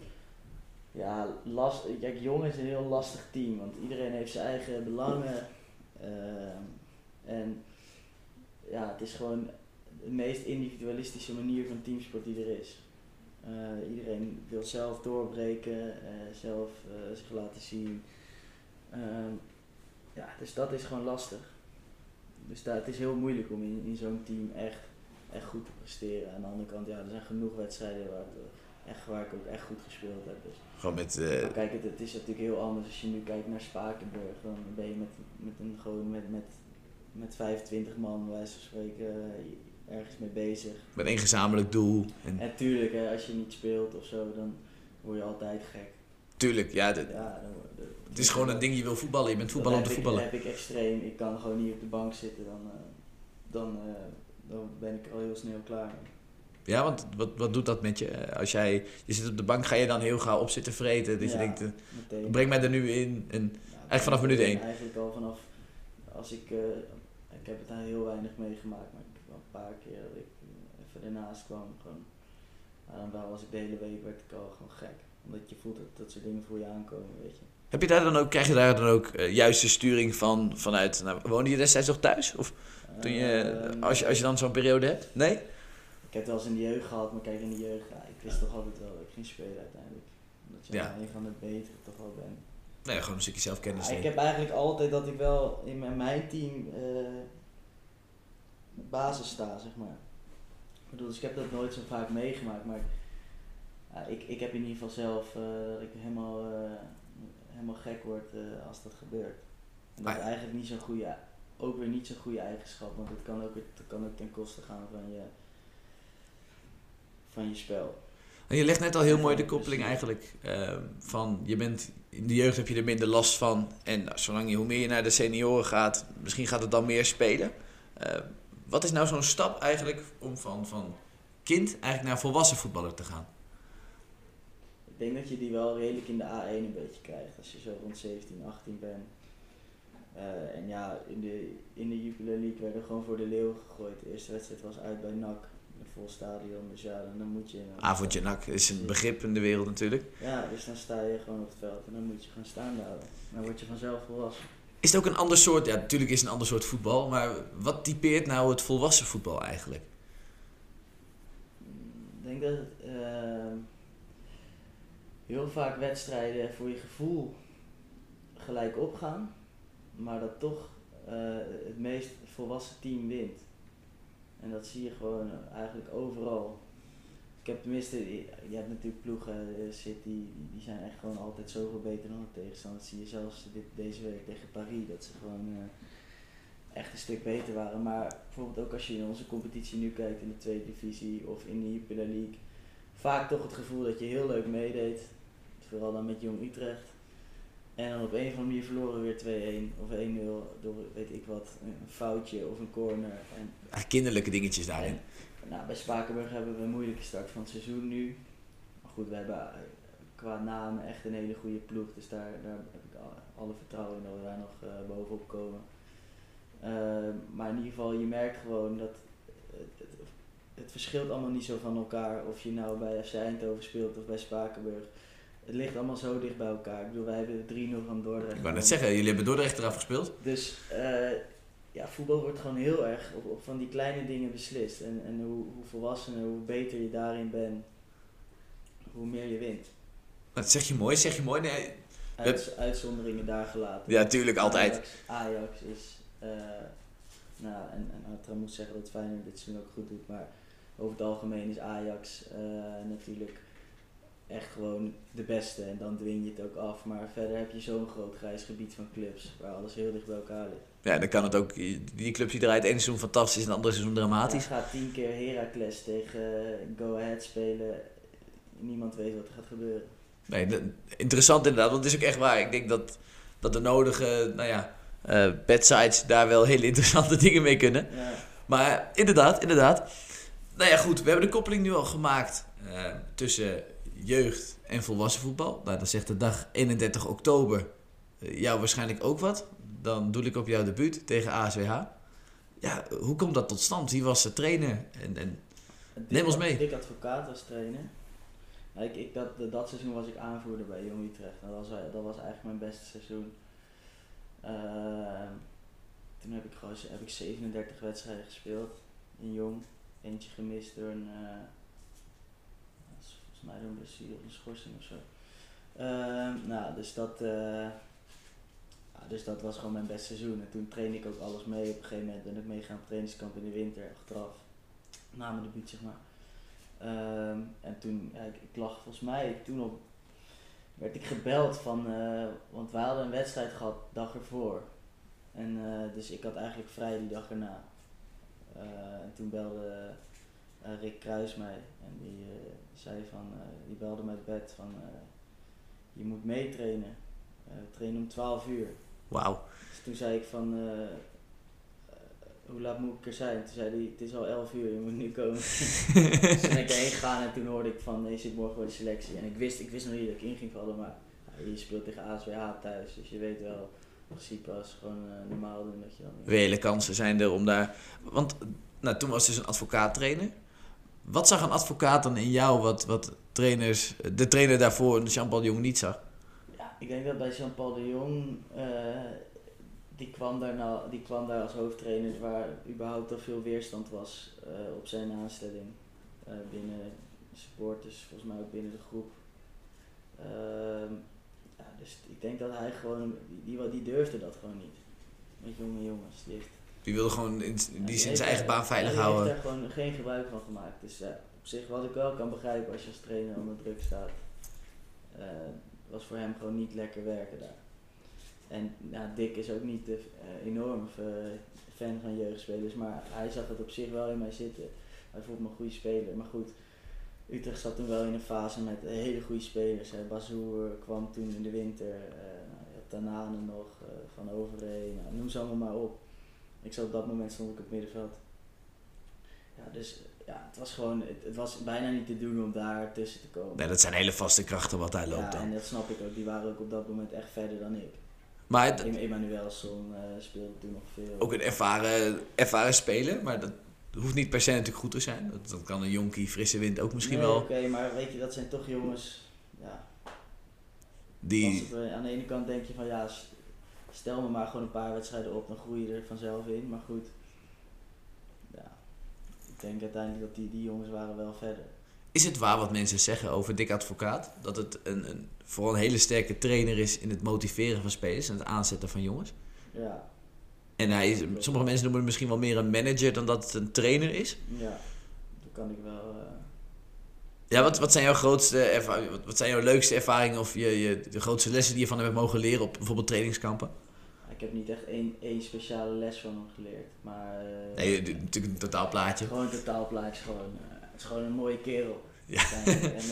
Ja, kijk, Jong is een heel lastig team, want iedereen heeft zijn eigen belangen. En ja, het is gewoon de meest individualistische manier van teamsport die er is. Iedereen wil zelf doorbreken, zelf zich laten zien. Ja, dus dat is gewoon lastig. Dus het is heel moeilijk om in zo'n team echt goed te presteren. Aan de andere kant, ja, er zijn genoeg wedstrijden waar ik ook echt goed gespeeld heb. Dus. Gewoon met... Maar kijk, het is natuurlijk heel anders als je nu kijkt naar Spakenburg. Dan ben je met 25 man, bij wijze van spreken, ergens mee bezig. Met één gezamenlijk doel. En tuurlijk, hè, als je niet speelt of zo, dan word je altijd gek. Tuurlijk, ja. Het is gewoon een ding, je wil voetballen, je bent voetballer om te voetballen. Dat heb ik extreem. Ik kan gewoon niet op de bank zitten, dan ben ik al heel snel klaar mee. Ja, want wat doet dat met je? Als je zit op de bank, ga je dan heel gauw op zitten vreten? Dat je denkt, breng mij er nu in. En eigenlijk vanaf minuut 1. Eigenlijk al vanaf, ik heb het daar heel weinig meegemaakt, maar ik heb wel een paar keer dat ik even ernaast kwam. Gewoon, dan was ik de hele week werd ik al gewoon gek. Omdat je voelt dat soort dingen voor je aankomen, weet je. Krijg je daar dan ook juiste sturing vanuit? Nou, woonde je destijds nog thuis? Of toen als je dan zo'n periode hebt? Nee? Ik heb het wel eens in de jeugd gehad, maar kijk, in de jeugd, ik wist toch altijd wel dat ik ging spelen uiteindelijk. Omdat je een van de betere toch wel bent. Nee, gewoon een stukje zelfkennis. Ik heb eigenlijk altijd dat ik wel in mijn team basis sta, zeg maar. Ik bedoel, dus ik heb dat nooit zo vaak meegemaakt, maar ik heb in ieder geval zelf dat ik helemaal gek word als dat gebeurt. En dat is eigenlijk niet zo'n goede, ook weer niet zo'n goede eigenschap, want het kan ook ten koste gaan van je spel. En je legt net al heel mooi de koppeling eigenlijk van in de jeugd heb je er minder last van en hoe meer je naar de senioren gaat, misschien gaat het dan meer spelen. Wat is nou zo'n stap eigenlijk om van kind eigenlijk naar volwassen voetballer te gaan? Ik denk dat je die wel redelijk in de A1 een beetje krijgt als je zo rond 17, 18 bent. En ja, in de Jupiler League werden we gewoon voor de leeuw gegooid. De eerste wedstrijd was uit bij NAC. een vol stadion. Dus ja, dan moet je... Avondje nak is een begrip in de wereld natuurlijk. Ja, dus dan sta je gewoon op het veld en dan moet je gaan staan houden. Dan word je vanzelf volwassen. Is het ook een ander soort, ja natuurlijk is het een ander soort voetbal, maar wat typeert nou het volwassen voetbal eigenlijk? Ik denk dat het heel vaak wedstrijden voor je gevoel gelijk opgaan, maar dat toch het meest volwassen team wint. En dat zie je gewoon eigenlijk overal. Ik heb tenminste, je hebt natuurlijk ploegen, City, die zijn echt gewoon altijd zoveel beter dan de tegenstander. Dat zie je zelfs deze week tegen Paris, dat ze gewoon echt een stuk beter waren. Maar bijvoorbeeld ook als je in onze competitie nu kijkt in de tweede divisie of in de Jupiler League, vaak toch het gevoel dat je heel leuk meedeed. Vooral dan met Jong Utrecht. En dan op een of andere manier verloren we weer 2-1 of 1-0 door weet ik wat, een foutje of een corner. En Kinderlijke dingetjes daarin. nou, bij Spakenburg hebben we een moeilijke start van het seizoen nu. Maar goed, we hebben qua namen echt een hele goede ploeg. Dus daar heb ik alle vertrouwen in dat we daar nog bovenop komen. Maar in ieder geval, je merkt gewoon dat het verschilt allemaal niet zo van elkaar. Of je nou bij FC Eindhoven speelt of bij Spakenburg. Het ligt allemaal zo dicht bij elkaar. Ik bedoel, wij hebben 3-0 van Dordrecht. Ik wou net zeggen, jullie hebben Dordrecht eraf gespeeld. Dus ja, voetbal wordt gewoon heel erg op van die kleine dingen beslist. En hoe volwassener, hoe beter je daarin bent, hoe meer je wint. Dat zeg je mooi. Nee. Uitzonderingen daar gelaten. Ja, tuurlijk, altijd. Ajax is, nou, en Atra moet zeggen dat Feyenoord dit seizoen ook goed doet, maar over het algemeen is Ajax natuurlijk echt gewoon de beste en dan dwing je het ook af. Maar verder heb je zo'n groot grijs gebied van clubs waar alles heel dicht bij elkaar ligt. Ja, dan kan het ook, die clubs die draaien het ene seizoen fantastisch en het andere seizoen dramatisch. Ja, gaat 10 keer Heracles tegen Go Ahead spelen, niemand weet wat er gaat gebeuren. Nee, interessant inderdaad, want het is ook echt waar. Ik denk dat de nodige, bedsides daar wel hele interessante dingen mee kunnen. Ja. Maar inderdaad. Nou ja, goed, we hebben de koppeling nu al gemaakt tussen jeugd en volwassen voetbal. Nou, dat zegt de dag 31 oktober jou waarschijnlijk ook wat. Dan doe ik op jouw debuut tegen ASWH. Ja, hoe komt dat tot stand? Wie was de trainer? En neem ons mee. Dick Advocaat was trainer. Dat seizoen was ik aanvoerder bij Jong Utrecht. Dat was eigenlijk mijn beste seizoen. Toen heb ik 37 wedstrijden gespeeld in Jong. Eentje gemist door volgens mij door een blessure of een schorsing of zo. Dus dat was gewoon mijn beste seizoen. En toen trainde ik ook alles mee. Op een gegeven moment ben ik meegegaan op trainingskamp in de winter, achteraf. Na mijn debuut, zeg maar. En toen, ik lag volgens mij, toen op, werd ik gebeld van, want we hadden een wedstrijd gehad dag ervoor. En dus ik had eigenlijk vrij die dag erna. En toen belde Rick Kruis mij en die zei die belde mij het bed van, je moet meetrainen. Trainen om 12 uur. Wauw. Dus toen zei ik van, hoe laat moet ik er zijn? Toen zei hij, het is al 11 uur, je moet nu komen. Dus toen ben ik erheen gegaan en toen hoorde ik van, je zit morgen voor de selectie. En ik wist nog niet dat ik in ging vallen, maar je speelt tegen ASWH thuis, dus je weet wel, in principe als gewoon normaal doen dat je dan... Reële kansen zijn er om daar... Want toen was dus een advocaat trainer. Wat zag een advocaat dan in jou wat trainers, de trainer daarvoor, Jean-Paul de Jong, niet zag? Ja, ik denk dat bij Jean-Paul de Jong, die kwam daar als hoofdtrainer waar überhaupt al veel weerstand was op zijn aanstelling. Binnen supporters, volgens mij ook binnen de groep. Dus ik denk dat hij gewoon, die durfde dat gewoon niet. Met jonge jongens. Die wilde gewoon in die zin zijn eigen baan veilig houden. Hij heeft daar gewoon geen gebruik van gemaakt. Dus op zich wat ik wel kan begrijpen als je als trainer onder druk staat. Was voor hem gewoon niet lekker werken daar. En Dick is ook niet enorm fan van jeugdspelers, maar hij zag het op zich wel in mij zitten. Hij vond me een goede speler, maar goed, Utrecht zat toen wel in een fase met hele goede spelers. Bazoer kwam toen in de winter, je had Tanane nog, Van Overheen, noem ze allemaal maar op. Ik zat op dat moment stond ik op het middenveld. Ja, dus het was gewoon, het was bijna niet te doen om daar tussen te komen. Nee, dat zijn hele vaste krachten wat daar loopt dan. En dat snap ik ook, die waren ook op dat moment echt verder dan ik. Maar Emanuelson speelde toen nog veel. Ook een ervaren speler, maar Het hoeft niet per se natuurlijk goed te zijn. Dat kan een jonkie, frisse wind ook misschien Nee, wel. Oké, maar weet je, dat zijn toch jongens. Ja, Die, aan de ene kant denk je van ja, stel me maar gewoon een paar wedstrijden op, dan groei je er vanzelf in. Maar goed, ja, ik denk uiteindelijk dat die jongens waren wel verder. is het waar wat mensen zeggen over Dick Advocaat? Dat het vooral een hele sterke trainer is in het motiveren van spelers en het aanzetten van jongens? Ja, En sommige mensen noemen hem misschien wel meer een manager dan dat het een trainer is. ja, dat kan ik wel. Ja, wat zijn jouw grootste ervaringen, wat zijn jouw leukste ervaringen of de grootste lessen die je van hem hebt mogen leren op bijvoorbeeld trainingskampen? Ik heb niet echt één speciale les van hem geleerd, maar Nee, natuurlijk een totaalplaatje. gewoon een totaalplaatje. Het is gewoon een mooie kerel. Ja. En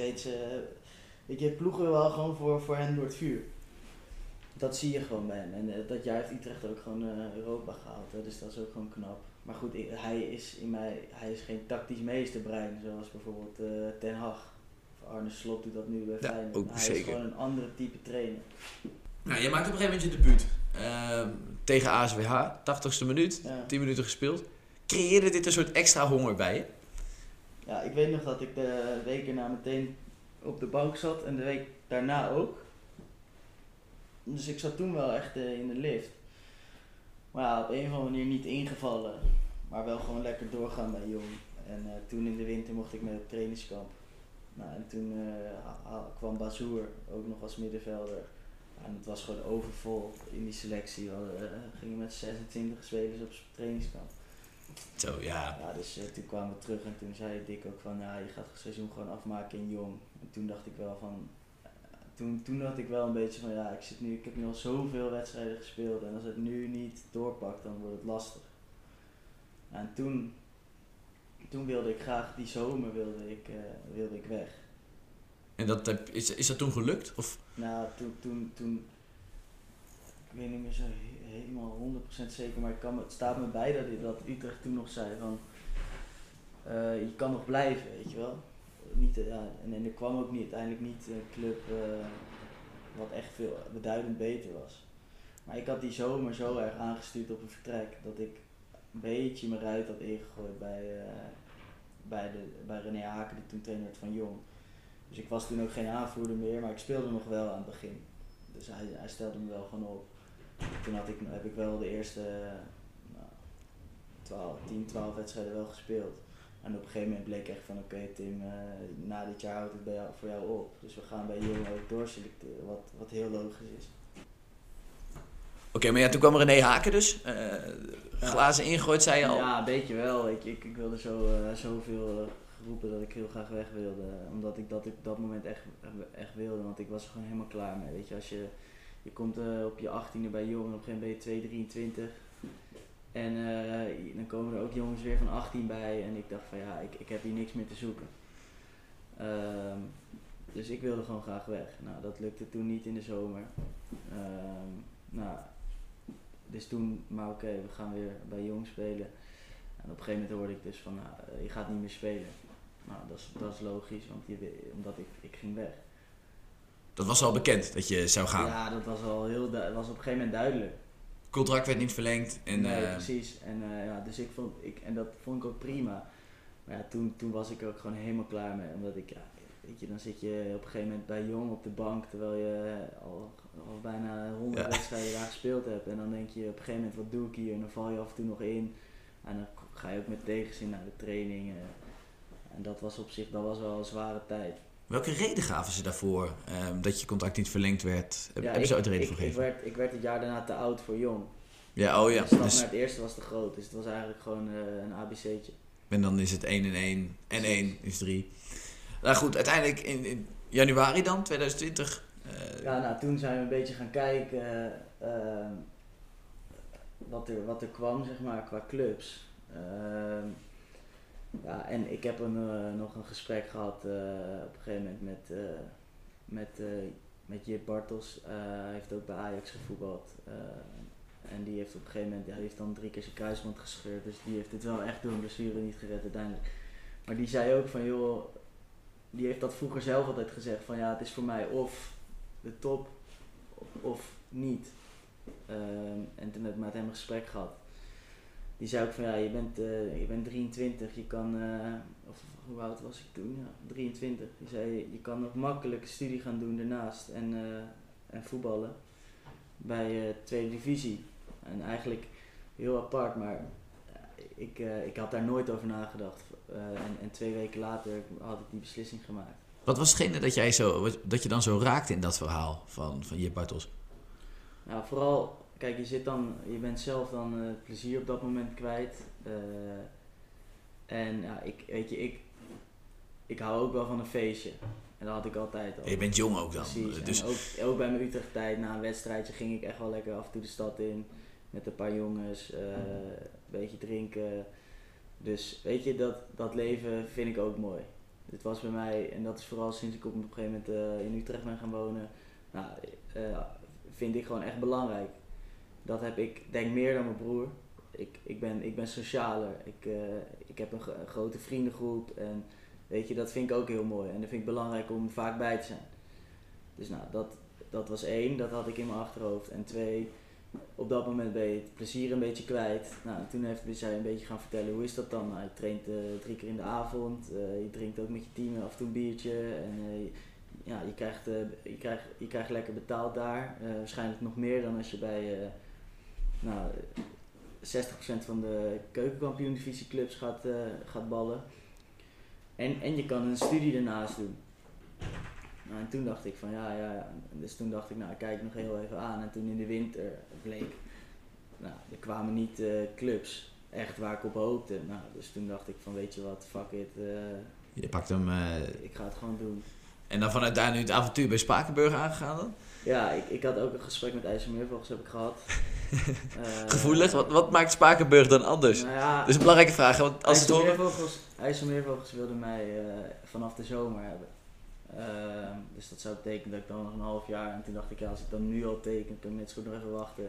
je ploegen wel gewoon voor hen door het vuur. Dat zie je gewoon bij hem. En dat jaar heeft Utrecht ook gewoon Europa gehaald. Hè, dus dat is ook gewoon knap. Maar goed, hij is geen tactisch meesterbrein zoals bijvoorbeeld Ten Hag. Of Arne Slot doet dat nu bij Feyenoord. Ook Hij zeker. is gewoon een andere type trainer. Nou, je maakt op een gegeven moment je debuut. Tegen ASWH, 80ste minuut, Ja. 10 minuten gespeeld. Creëerde dit een soort extra honger bij je? Ja, ik weet nog dat ik de week erna meteen op de bank zat en de week daarna ook. Dus ik zat toen wel echt in de lift. Maar ja, op een of andere manier niet ingevallen. Maar wel gewoon lekker doorgaan bij Jong. En toen in de winter mocht ik mee op trainingskamp. Nou, en toen kwam Bazoer ook nog als middenvelder. Ja, en het was gewoon overvol in die selectie. We gingen met 26 spelers op trainingskamp. Zo, ja. Ja, dus toen kwamen we terug en toen zei Dick ook van, ja, je gaat het seizoen gewoon afmaken in Jong. En toen dacht ik wel van, toen dacht ik wel een beetje van, ja, ik heb nu al zoveel wedstrijden gespeeld en als het nu niet doorpakt, dan wordt het lastig. En toen wilde ik graag, die zomer wilde ik weg. En is dat toen gelukt? Of? Nou, toen ik weet niet meer zo helemaal 100% zeker, maar het staat me bij dat Utrecht toen nog zei van, je kan nog blijven, weet je wel. Niet, en er kwam ook uiteindelijk niet een club wat echt veel beduidend beter was. Maar ik had die zomer zo erg aangestuurd op een vertrek dat ik een beetje mijn ruit had ingegooid bij René Haken, die toen trainer werd van Jong. Dus ik was toen ook geen aanvoerder meer, maar ik speelde nog wel aan het begin. Dus hij stelde me wel gewoon op. Toen heb ik wel de eerste 12 wedstrijden wel gespeeld. En op een gegeven moment bleek echt van oké, Tim, na dit jaar houdt het voor jou op. Dus we gaan bij Jong ook doorselecteren, wat heel logisch is. Oké, maar ja, toen kwam René Haken dus. Glazen ingegooid, zei je al. Ja, een beetje wel. Ik wilde zoveel geroepen dat ik heel graag weg wilde. Omdat ik dat op dat moment echt wilde, want ik was er gewoon helemaal klaar mee. Weet je, als je komt op je 18e bij Jong en op een gegeven moment ben je 23. En dan komen er ook jongens weer van 18 bij en ik dacht van ja, ik heb hier niks meer te zoeken. Dus ik wilde gewoon graag weg. Nou, dat lukte toen niet in de zomer. Dus toen, maar oké, we gaan weer bij Jong spelen. En op een gegeven moment hoorde ik dus van, je gaat niet meer spelen. Nou, dat is logisch, want omdat ik ging weg. Dat was al bekend dat je zou gaan. Ja, dat was al was op een gegeven moment duidelijk. Contract werd niet verlengd. Nee, precies. En dus en dat vond ik ook prima. Maar ja, toen was ik er ook gewoon helemaal klaar mee. Omdat weet je, dan zit je op een gegeven moment bij Jong op de bank, terwijl je al bijna 100 wedstrijden daar gespeeld hebt. En dan denk je op een gegeven moment, wat doe ik hier? En dan val je af en toe nog in. En dan ga je ook met tegenzin naar de training. En dat was wel een zware tijd. Welke reden gaven ze daarvoor dat je contract niet verlengd werd? Hebben ze ooit een reden voor gegeven? Ik werd het jaar daarna te oud voor Jong. Ja, oh ja. De stap naar het eerste was te groot, dus het was eigenlijk gewoon een ABC'tje. En dan is het 1 en 1 en 1 is 3. Nou goed, uiteindelijk in januari dan, 2020. Toen zijn we een beetje gaan kijken wat er kwam, zeg maar, qua clubs. En ik heb nog een gesprek gehad op een gegeven moment met Jip Bartels. Hij heeft ook bij Ajax gevoetbald. En die heeft op een gegeven moment, hij heeft dan 3 keer zijn kruisband gescheurd. Dus die heeft het wel echt door een blessure niet gered uiteindelijk. Maar die zei ook van joh, die heeft dat vroeger zelf altijd gezegd van ja, het is voor mij of de top of niet. En toen heb ik met hem een gesprek gehad. die zei ook van ja, je bent 23, je kan, of hoe oud was ik toen? Ja, 23. Die zei je kan nog makkelijk studie gaan doen daarnaast en voetballen bij tweede divisie. En eigenlijk heel apart, maar ik had daar nooit over nagedacht. En 2 weken later had ik die beslissing gemaakt. Wat was hetgene dat je dan zo raakte in dat verhaal van Jip Bartels? Nou, vooral, kijk, je bent zelf dan het plezier op dat moment kwijt. En ja, ik hou ook wel van een feestje. En dat had ik altijd al. Je bent jong ook dan. Precies. Dus... En ook bij mijn Utrecht tijd, na een wedstrijdje ging ik echt wel lekker af en toe de stad in. Met een paar jongens, een beetje drinken. Dus weet je, dat leven vind ik ook mooi. Dit was bij mij, en dat is vooral sinds ik op een gegeven moment in Utrecht ben gaan wonen. Nou, vind ik gewoon echt belangrijk. Dat heb ik, denk meer dan mijn broer. Ik ben socialer. Ik heb een grote vriendengroep. En weet je, dat vind ik ook heel mooi. En dat vind ik belangrijk om vaak bij te zijn. Dus nou, dat was 1, dat had ik in mijn achterhoofd. En 2, op dat moment ben je het plezier een beetje kwijt. Nou, toen heeft hij een beetje gaan vertellen, hoe is dat dan? Nou, je traint 3 keer in de avond. Je drinkt ook met je team af en toe een biertje. En ja, je krijgt lekker betaald daar. Waarschijnlijk nog meer dan als je bij 60% van de keukenkampioen-divisieclubs gaat ballen. En je kan een studie ernaast doen. Nou, en toen dacht ik van ja. Dus toen dacht ik, nou, kijk nog heel even aan. En toen in de winter bleek, nou, er kwamen niet clubs echt waar ik op hoopte. Nou, dus toen dacht ik van, weet je wat, fuck it. Je pakt hem... Ik ga het gewoon doen. En dan vanuit daar nu het avontuur bij Spakenburg aangegaan dan? Ja, ik had ook een gesprek met IJsselmeervogels heb ik gehad. Gevoelig? Wat maakt Spakenburg dan anders? Nou ja, dat is een belangrijke vraag. Want als IJsselmeervogels wilden mij vanaf de zomer hebben. Dus dat zou betekenen dat ik dan nog een half jaar... En toen dacht ik, ja, als ik dan nu al teken, kan ik net zo goed nog even wachten.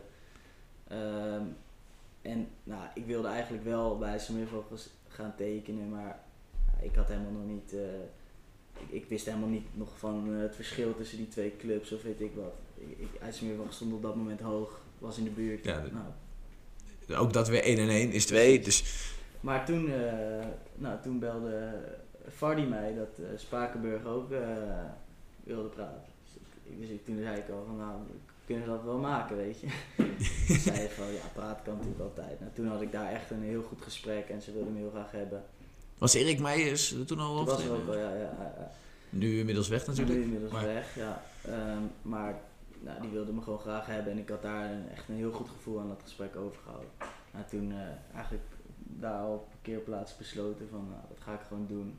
En nou, ik wilde eigenlijk wel bij IJsselmeervogels gaan tekenen, maar ik had helemaal nog niet... Ik wist helemaal niet nog van het verschil tussen die 2 clubs of weet ik wat. IJsselmeervogels stond op dat moment hoog, was in de buurt. Ja, nou. Ook dat weer 1 en 1 is 2, dus... Maar toen belde Vardy mij dat Spakenburg ook wilde praten. Dus toen zei ik al van, nou, we kunnen dat wel maken, weet je. Toen zei hij van, ja, praten kan natuurlijk altijd. Nou, toen had ik daar echt een heel goed gesprek en ze wilden me heel graag hebben. Was Erik Meijers toen al? Toen was er ook wel, ja. Nu inmiddels weg natuurlijk. Nu inmiddels weg, ja. Maar nou, die wilde me gewoon graag hebben en ik had daar echt een heel goed gevoel aan dat gesprek overgehouden. Nou, toen eigenlijk daar al op parkeerplaats besloten van, nou, dat ga ik gewoon doen.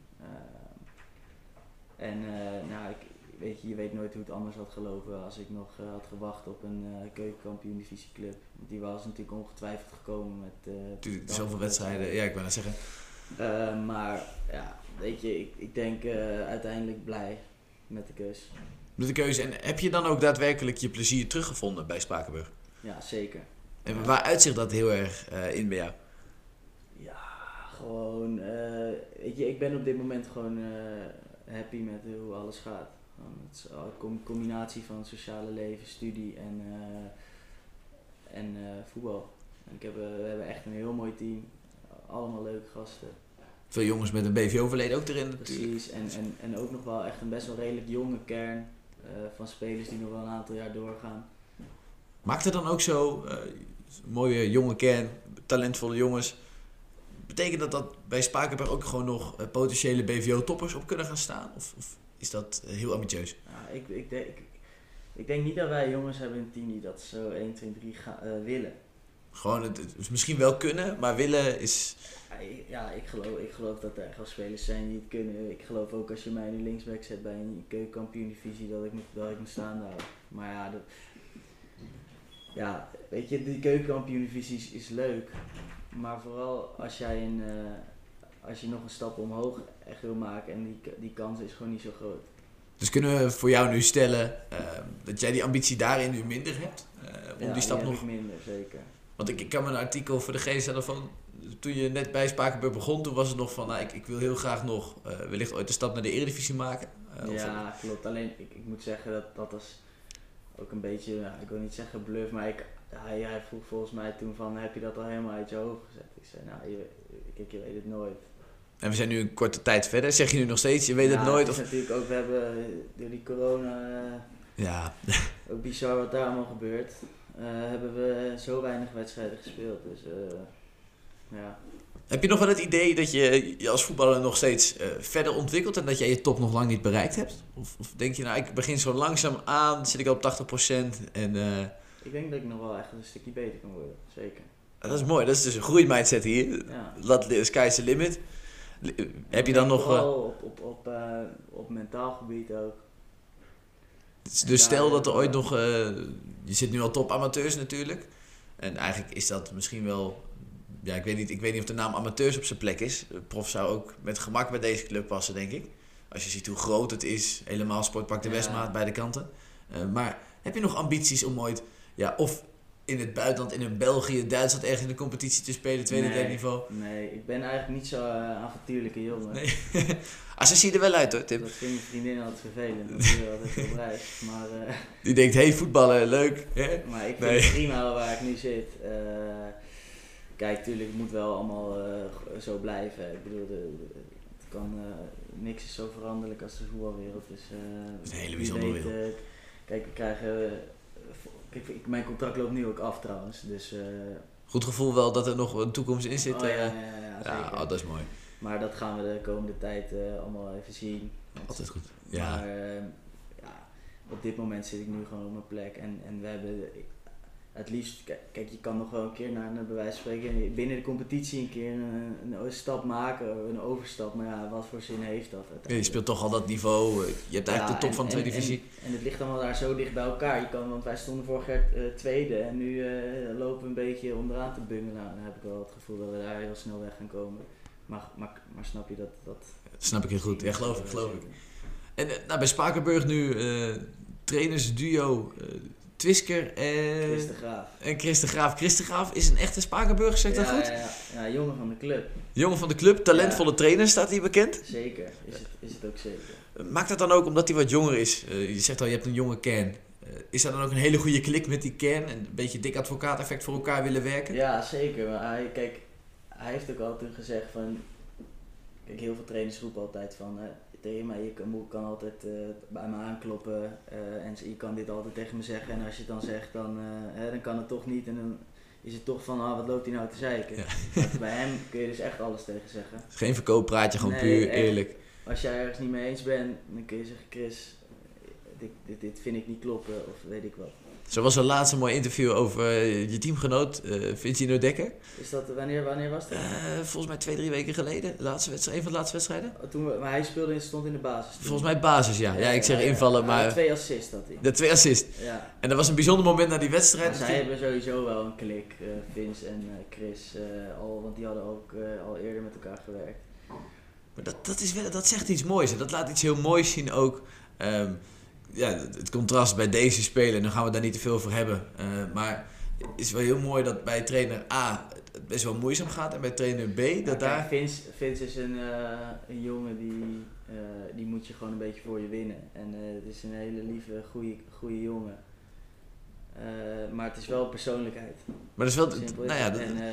Je weet nooit hoe het anders had gelopen als ik nog had gewacht op een keukenkampioen divisieclub. Die was natuurlijk ongetwijfeld gekomen met... zoveel wedstrijden, ja, ik wou net zeggen. Maar ja, weet je, ik denk uiteindelijk blij met de keus. Met de keuze. En heb je dan ook daadwerkelijk je plezier teruggevonden bij Spakenburg? Ja, zeker. En waar uitzicht dat heel erg in bij jou? Ja, gewoon, weet je, ik ben op dit moment gewoon happy met hoe alles gaat. Het is een combinatie van sociale leven, studie en voetbal. En we hebben echt een heel mooi team. Allemaal leuke gasten. Veel jongens met een BVO-verleden ook erin natuurlijk. Precies, en ook nog wel echt een best wel redelijk jonge kern van spelers die nog wel een aantal jaar doorgaan. Maakt het dan ook zo, mooie jonge kern, talentvolle jongens, betekent dat bij Spakenburg ook gewoon nog potentiële BVO-toppers op kunnen gaan staan? Of is dat heel ambitieus? Ja, ik denk niet dat wij jongens hebben in het team die dat zo 1, 2, 3 willen. Gewoon het misschien wel kunnen, maar willen is... Ja, ik geloof dat er echt wel spelers zijn die het kunnen. Ik geloof ook als je mij nu linksback zet bij een keukenkampioen-divisie dat ik moet staan houden. Maar ja, weet je, die keukenkampioen-divisie is leuk. Maar vooral als je nog een stap omhoog echt wil maken en die kans is gewoon niet zo groot. Dus kunnen we voor jou nu stellen dat jij die ambitie daarin nu minder hebt? Om die stap heb nog... ik minder, zeker. Want ik kan me een artikel voor de geest stellen van... Toen je net bij Spakenburg begon, toen was het nog van... ik wil heel graag nog wellicht ooit de stap naar de Eredivisie maken. Klopt. Alleen ik moet zeggen dat was ook een beetje... ik wil niet zeggen bluff, maar hij vroeg volgens mij toen van, heb je dat al helemaal uit je hoofd gezet? Ik zei, nou, je weet het nooit. En we zijn nu een korte tijd verder. Zeg je nu nog steeds, je weet het nooit? Het is natuurlijk ook, we hebben door die corona, Ja. ook bizar wat daar allemaal gebeurt, hebben we zo weinig wedstrijden gespeeld. Dus ja. Heb je nog wel het idee dat je je als voetballer nog steeds verder ontwikkelt en dat jij je top nog lang niet bereikt hebt? Of denk je, nou, ik begin zo langzaam aan, zit ik al op 80% en... Ik denk dat ik nog wel echt een stukje beter kan worden, zeker. Dat is mooi, dat is dus een groeimindset hier. Ja. Sky's the limit. Heb je dan nog... Vooral op mentaal gebied ook. Dus stel dat er ooit nog... je zit nu al top amateurs natuurlijk. En eigenlijk is dat misschien wel... Ja, ik weet niet of de naam amateurs op zijn plek is. Prof zou ook met gemak bij deze club passen, denk ik. Als je ziet hoe groot het is. Helemaal Sportpark de Westmaat, beide kanten. Maar heb je nog ambities om ooit... Ja, of in het buitenland, in België, Duitsland, ergens in de competitie te spelen, tweede, derde niveau? Nee, ik ben eigenlijk niet zo avontuurlijke jongen. Nee. Ze ziet er wel uit hoor, Tim. Dat vind mijn vriendin altijd vervelend, dat is altijd op reis. Maar, die denkt, hey, voetballen, leuk. Hè? Maar ik vind het prima waar ik nu zit. Kijk, tuurlijk, het moet wel allemaal zo blijven. Ik bedoel, het kan, niks is zo veranderlijk als de voetbalwereld. Dus, het is een hele bijzondere wereld. Kijk, we krijgen... mijn contract loopt nu ook af trouwens, dus... Goed gevoel wel dat er nog een toekomst in zit. Ja, zeker. Dat is mooi. Maar dat gaan we de komende tijd allemaal even zien. Altijd goed. Ja. Maar op dit moment zit ik nu gewoon op mijn plek en we hebben... Het liefst, kijk, je kan nog wel een keer naar bij wijze van spreken binnen de competitie een keer een stap maken, een overstap, maar ja, wat voor zin heeft dat? Ja, je speelt toch al dat niveau, je hebt eigenlijk de top van de tweede divisie. En het ligt allemaal daar zo dicht bij elkaar, want wij stonden vorig jaar tweede en nu lopen we een beetje onderaan te bungelen. Nou, dan heb ik wel het gevoel dat we daar heel snel weg gaan komen. Maar snap je dat? Dat snap ik heel goed, ja, geloof ik. En bij Spakenburg nu trainersduo... Twisker en Chris de Graaf. Chris de Graaf is een echte Spakenburger, zeg dat goed? Ja, jongen van de club. Jongen van de club, talentvolle trainer, staat hij bekend? Zeker, is het ook zeker. Maakt het dan ook, omdat hij wat jonger is, je zegt al, je hebt een jonge kern. Is dat dan ook een hele goede klik met die kern en een beetje dik advocaat-effect voor elkaar willen werken? Ja, zeker. Maar hij heeft ook altijd gezegd van... Kijk, heel veel trainers roepen altijd van... tegen mij, je kan altijd bij me aankloppen en je kan dit altijd tegen me zeggen en als je het dan zegt, dan kan het toch niet en dan is het toch van, wat loopt hij nou te zeiken? Ja. Bij hem kun je dus echt alles tegen zeggen. Geen verkooppraatje, gewoon puur echt, eerlijk. Als jij ergens niet mee eens bent, dan kun je zeggen, Chris, dit vind ik niet kloppen of weet ik wat. Zo was er laatst een mooi interview over je teamgenoot, Vincino Dekker. Is dat, wanneer was dat? Volgens mij 2-3 weken geleden, een van de laatste wedstrijden. Maar hij stond in de basis. Toen. Volgens mij basis, ja. Ja, ik zeg invallen, maar... 2 assists had hij. De 2 assists. Ja. En dat was een bijzonder moment na die wedstrijd. Maar zij hebben sowieso wel een klik, Vince en Chris, want die hadden ook al eerder met elkaar gewerkt. Maar dat zegt iets moois en dat laat iets heel moois zien ook. Het contrast bij deze speler, nu gaan we daar niet te veel over hebben. Maar het is wel heel mooi dat bij trainer A het best wel moeizaam gaat en bij trainer B dat daar... Vince is een jongen die moet je gewoon een beetje voor je winnen. En het is een hele lieve, goede jongen. Maar het is wel een persoonlijkheid. Maar dat is wel... Simpel nou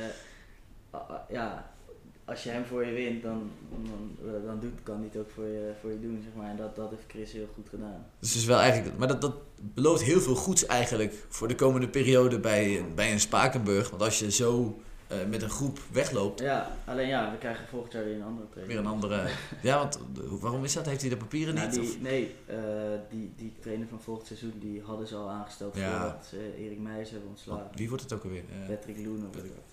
ja, als je hem voor je wint, dan kan hij het ook voor je doen, zeg maar. En dat heeft Chris heel goed gedaan. Dus is wel eigenlijk, maar dat belooft heel veel goeds eigenlijk voor de komende periode bij een Spakenburg. Want als je zo met een groep wegloopt... Ja, alleen we krijgen volgend jaar weer een andere trainer. Weer een andere... ja, want waarom is dat? Heeft hij de papieren niet? Die trainer van volgend seizoen, die hadden ze al aangesteld voordat ze Erik Meijers hebben ontslagen. Wie wordt het ook alweer? Patrick Loenen.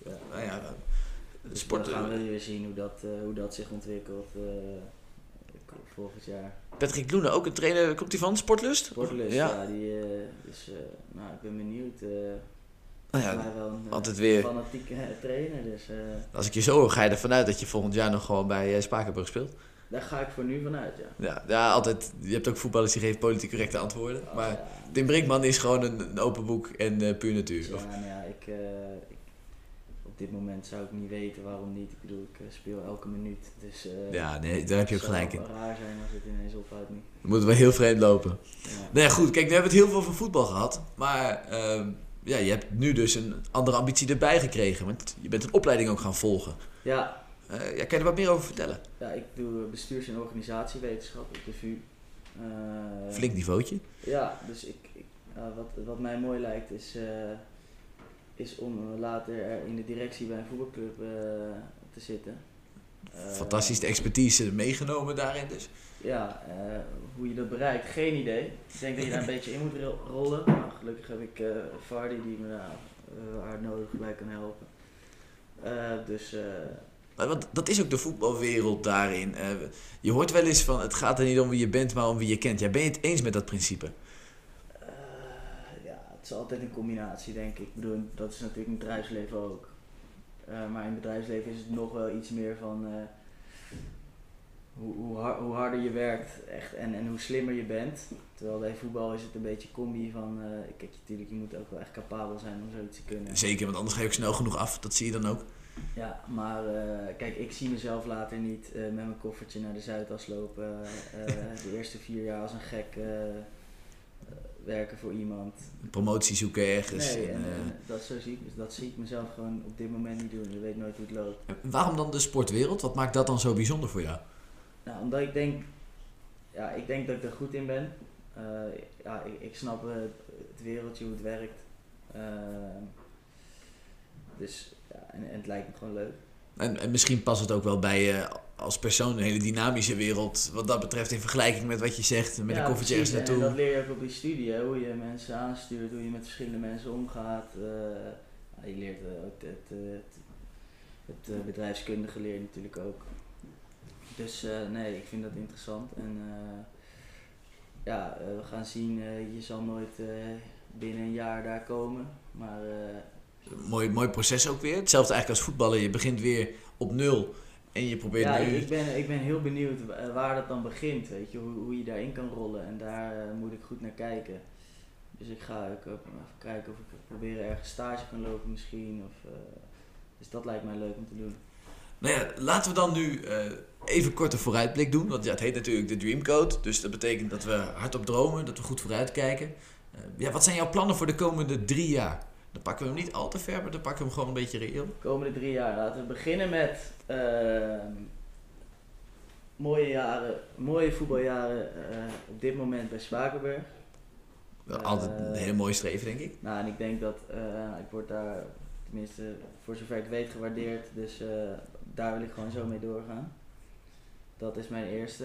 Dus dan gaan we weer zien hoe dat zich ontwikkelt volgend jaar. Patrick Loenen, ook een trainer, komt hij van Sportlust? Sportlust, ja. Ik ben benieuwd. Altijd weer fanatieke trainer. Dus, als ik je zo hoor, ga je ervan uit dat je volgend jaar nog gewoon bij Spakenburg speelt? Daar ga ik voor nu vanuit, ja. Ja, altijd. Je hebt ook voetballers die geven politiek correcte antwoorden. Maar Tim Brinkman is gewoon een open boek en puur natuur. Op dit moment zou ik niet weten waarom niet. Ik bedoel, ik speel elke minuut. Dus, daar heb je ook gelijk in. Het zou raar zijn als het ineens ophoudt nu. Dan moeten we heel vreemd lopen. Ja. Nou ja, goed. Kijk, nu hebben we het heel veel over voetbal gehad. Maar ja, je hebt nu dus een andere ambitie erbij gekregen. Want je bent een opleiding ook gaan volgen. Ja, Ja, kan je er wat meer over vertellen? ja, ik doe bestuurs- en organisatiewetenschap op de VU. Flink niveautje. Ja, dus wat mij mooi lijkt is om later in de directie bij een voetbalclub te zitten. Fantastisch, de expertise meegenomen daarin dus. Ja, hoe je dat bereikt, geen idee. Ik denk dat je daar een beetje in moet rollen. Nou, gelukkig heb ik Vardy die me daar hard nodig bij kan helpen. Want dat is ook de voetbalwereld daarin. Je hoort wel eens van, het gaat er niet om wie je bent, maar om wie je kent. Ja, ben je het eens met dat principe? Ja, het is altijd een combinatie, denk ik. Ik bedoel, dat is natuurlijk in het bedrijfsleven ook. Maar in het bedrijfsleven is het nog wel iets meer van hoe harder je werkt echt en hoe slimmer je bent. Terwijl bij voetbal is het een beetje combi van, kijk, natuurlijk, je moet ook wel echt capabel zijn om zoiets te kunnen. Zeker, want anders ga je ook snel genoeg af. Dat zie je dan ook. Ja, maar kijk, ik zie mezelf later niet met mijn koffertje naar de Zuidas lopen. De eerste 4 jaar als een gek werken voor iemand. Promotie zoeken ergens. Nee, dat zie ik mezelf gewoon op dit moment niet doen. Je weet nooit hoe het loopt. Waarom dan de sportwereld? Wat maakt dat dan zo bijzonder voor jou? Nou, omdat ik denk dat ik er goed in ben. Ik snap het wereldje, hoe het werkt. Dus ja, en het lijkt me gewoon leuk. En misschien past het ook wel bij je als persoon, een hele dynamische wereld. Wat dat betreft in vergelijking met wat je zegt, met een koffertje ergens naartoe. En dat leer je ook op die studie, hè? Hoe je mensen aanstuurt, hoe je met verschillende mensen omgaat. Je leert ook het bedrijfskundige leer je natuurlijk ook. Dus nee, ik vind dat interessant. En we gaan zien, je zal nooit binnen een jaar daar komen. Maar mooi proces ook weer. Hetzelfde eigenlijk als voetballen. Je begint weer op 0 en je probeert nu... Ik ben heel benieuwd waar dat dan begint, weet je, hoe je daarin kan rollen. En daar moet ik goed naar kijken. Dus ik ga ook even kijken of ik probeer ergens stage kan lopen misschien. Dus dat lijkt mij leuk om te doen. Nou ja, laten we dan nu even kort een vooruitblik doen. Want ja, het heet natuurlijk de Dream Code. Dus dat betekent dat we hardop dromen, dat we goed vooruitkijken. Wat zijn jouw plannen voor de komende 3 jaar? Dan pakken we hem niet al te ver, maar dan pakken we hem gewoon een beetje reëel. De komende 3 jaar. Laten we beginnen met mooie voetbaljaren op dit moment bij Spakenburg. Altijd een hele mooie streven, denk ik. Nou, en ik denk dat ik word daar, tenminste voor zover ik weet, gewaardeerd. Dus daar wil ik gewoon zo mee doorgaan. Dat is mijn eerste.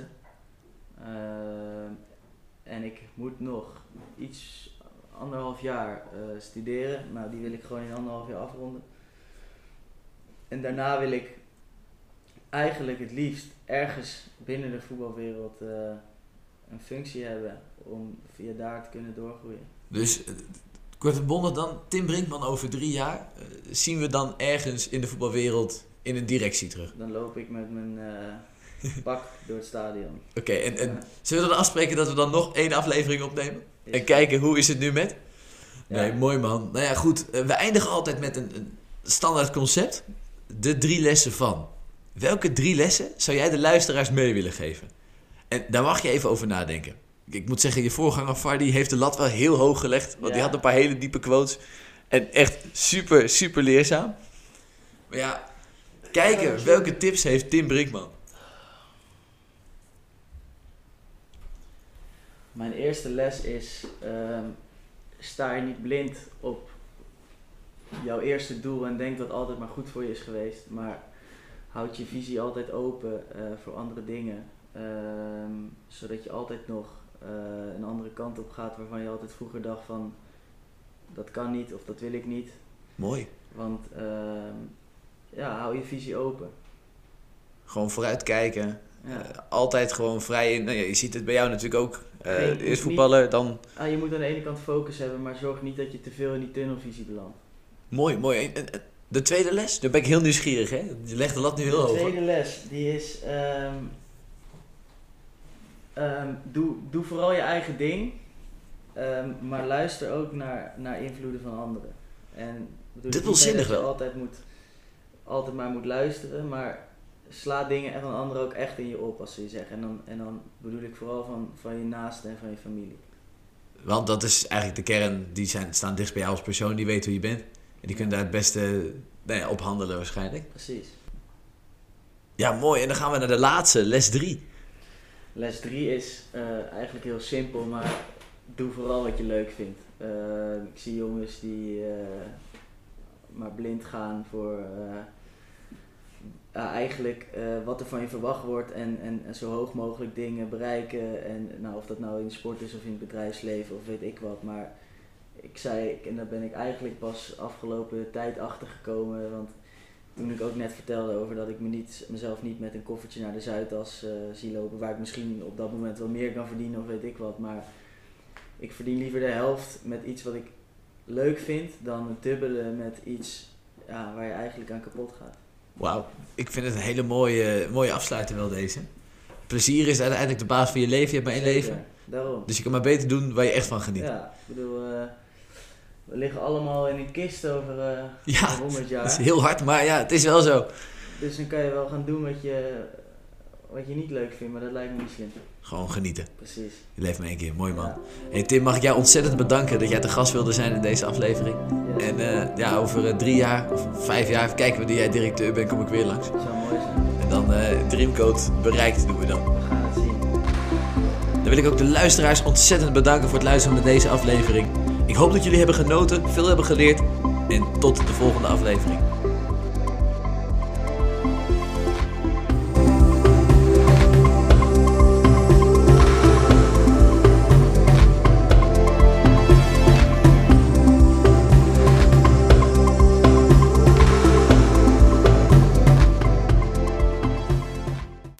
En ik moet nog iets 1,5 jaar studeren. Nou, die wil ik gewoon in 1,5 jaar afronden. En daarna wil ik eigenlijk het liefst ergens binnen de voetbalwereld een functie hebben om via daar te kunnen doorgroeien. Dus kort en bondig dan, Tim Brinkman over 3 jaar, zien we dan ergens in de voetbalwereld in een directie terug? Dan loop ik met mijn pak door het stadion. Oké, en zullen we dan afspreken dat we dan nog 1 aflevering opnemen? En kijken hoe is het nu met? Ja. Nee, mooi man. Nou ja, goed. We eindigen altijd met een standaard concept. De 3 lessen van. Welke 3 lessen zou jij de luisteraars mee willen geven? En daar mag je even over nadenken. Ik moet zeggen, je voorganger Vardy heeft de lat wel heel hoog gelegd. Want die had een paar hele diepe quotes. En echt super, super leerzaam. Maar ja, kijken welke tips heeft Tim Brinkman? Mijn eerste les is, sta je niet blind op jouw eerste doel en denk dat het altijd maar goed voor je is geweest. Maar houd je visie altijd open voor andere dingen. Zodat je altijd nog een andere kant op gaat waarvan je altijd vroeger dacht van dat kan niet of dat wil ik niet. Mooi. Want hou je visie open. Gewoon vooruitkijken. Ja. Altijd gewoon vrij in. Nou ja, je ziet het bij jou natuurlijk ook. Eerst voetballen, dan... je moet aan de ene kant focus hebben, maar zorg niet dat je te veel in die tunnelvisie belandt. Mooi. En de tweede les? Daar ben ik heel nieuwsgierig, hè? Je legt de lat nu heel hoog. De tweede les, die is... doe vooral je eigen ding, maar luister ook naar invloeden van anderen. En dubbelzinnig wel. Je altijd maar moet luisteren, maar sla dingen van anderen ook echt in je op als ze je zeggen. En dan bedoel ik vooral van je naasten en van je familie. Want dat is eigenlijk de kern. Die staan dichtst bij jou als persoon. Die weten hoe je bent. En die kunnen daar het beste op handelen waarschijnlijk. Precies. Ja, mooi. En dan gaan we naar de laatste, les 3. Les 3 is eigenlijk heel simpel, maar doe vooral wat je leuk vindt. Ik zie jongens die maar blind gaan voor eigenlijk wat er van je verwacht wordt en zo hoog mogelijk dingen bereiken. En nou, of dat nou in de sport is of in het bedrijfsleven of weet ik wat. Maar en daar ben ik eigenlijk pas afgelopen tijd achtergekomen. Want toen ik ook net vertelde over dat ik mezelf niet met een koffertje naar de Zuidas zie lopen, waar ik misschien op dat moment wel meer kan verdienen of weet ik wat. Maar ik verdien liever de helft met iets wat ik leuk vind dan het dubbele met iets waar je eigenlijk aan kapot gaat. Wauw, ik vind het een hele mooie afsluiter wel deze. Plezier is uiteindelijk de baas van je leven. Je hebt maar één leven. Daarom. Dus je kan maar beter doen waar je echt van geniet. Ja, ik bedoel, we liggen allemaal in een kist over 100 jaar. Dat is heel hard, maar ja, het is wel zo. Dus dan kan je wel gaan doen wat je niet leuk vindt, maar dat lijkt me niet slim. Gewoon genieten. Precies. Je leeft maar één keer. Mooi man. Ja. Hey Tim, mag ik jou ontzettend bedanken dat jij te gast wilde zijn in deze aflevering. Ja. En over 3 jaar of 5 jaar, even kijken wanneer jij directeur bent, kom ik weer langs. Dat zou mooi zijn. En dan Dreamcode bereikt doen we dan. We gaan het zien. Dan wil ik ook de luisteraars ontzettend bedanken voor het luisteren naar deze aflevering. Ik hoop dat jullie hebben genoten, veel hebben geleerd en tot de volgende aflevering.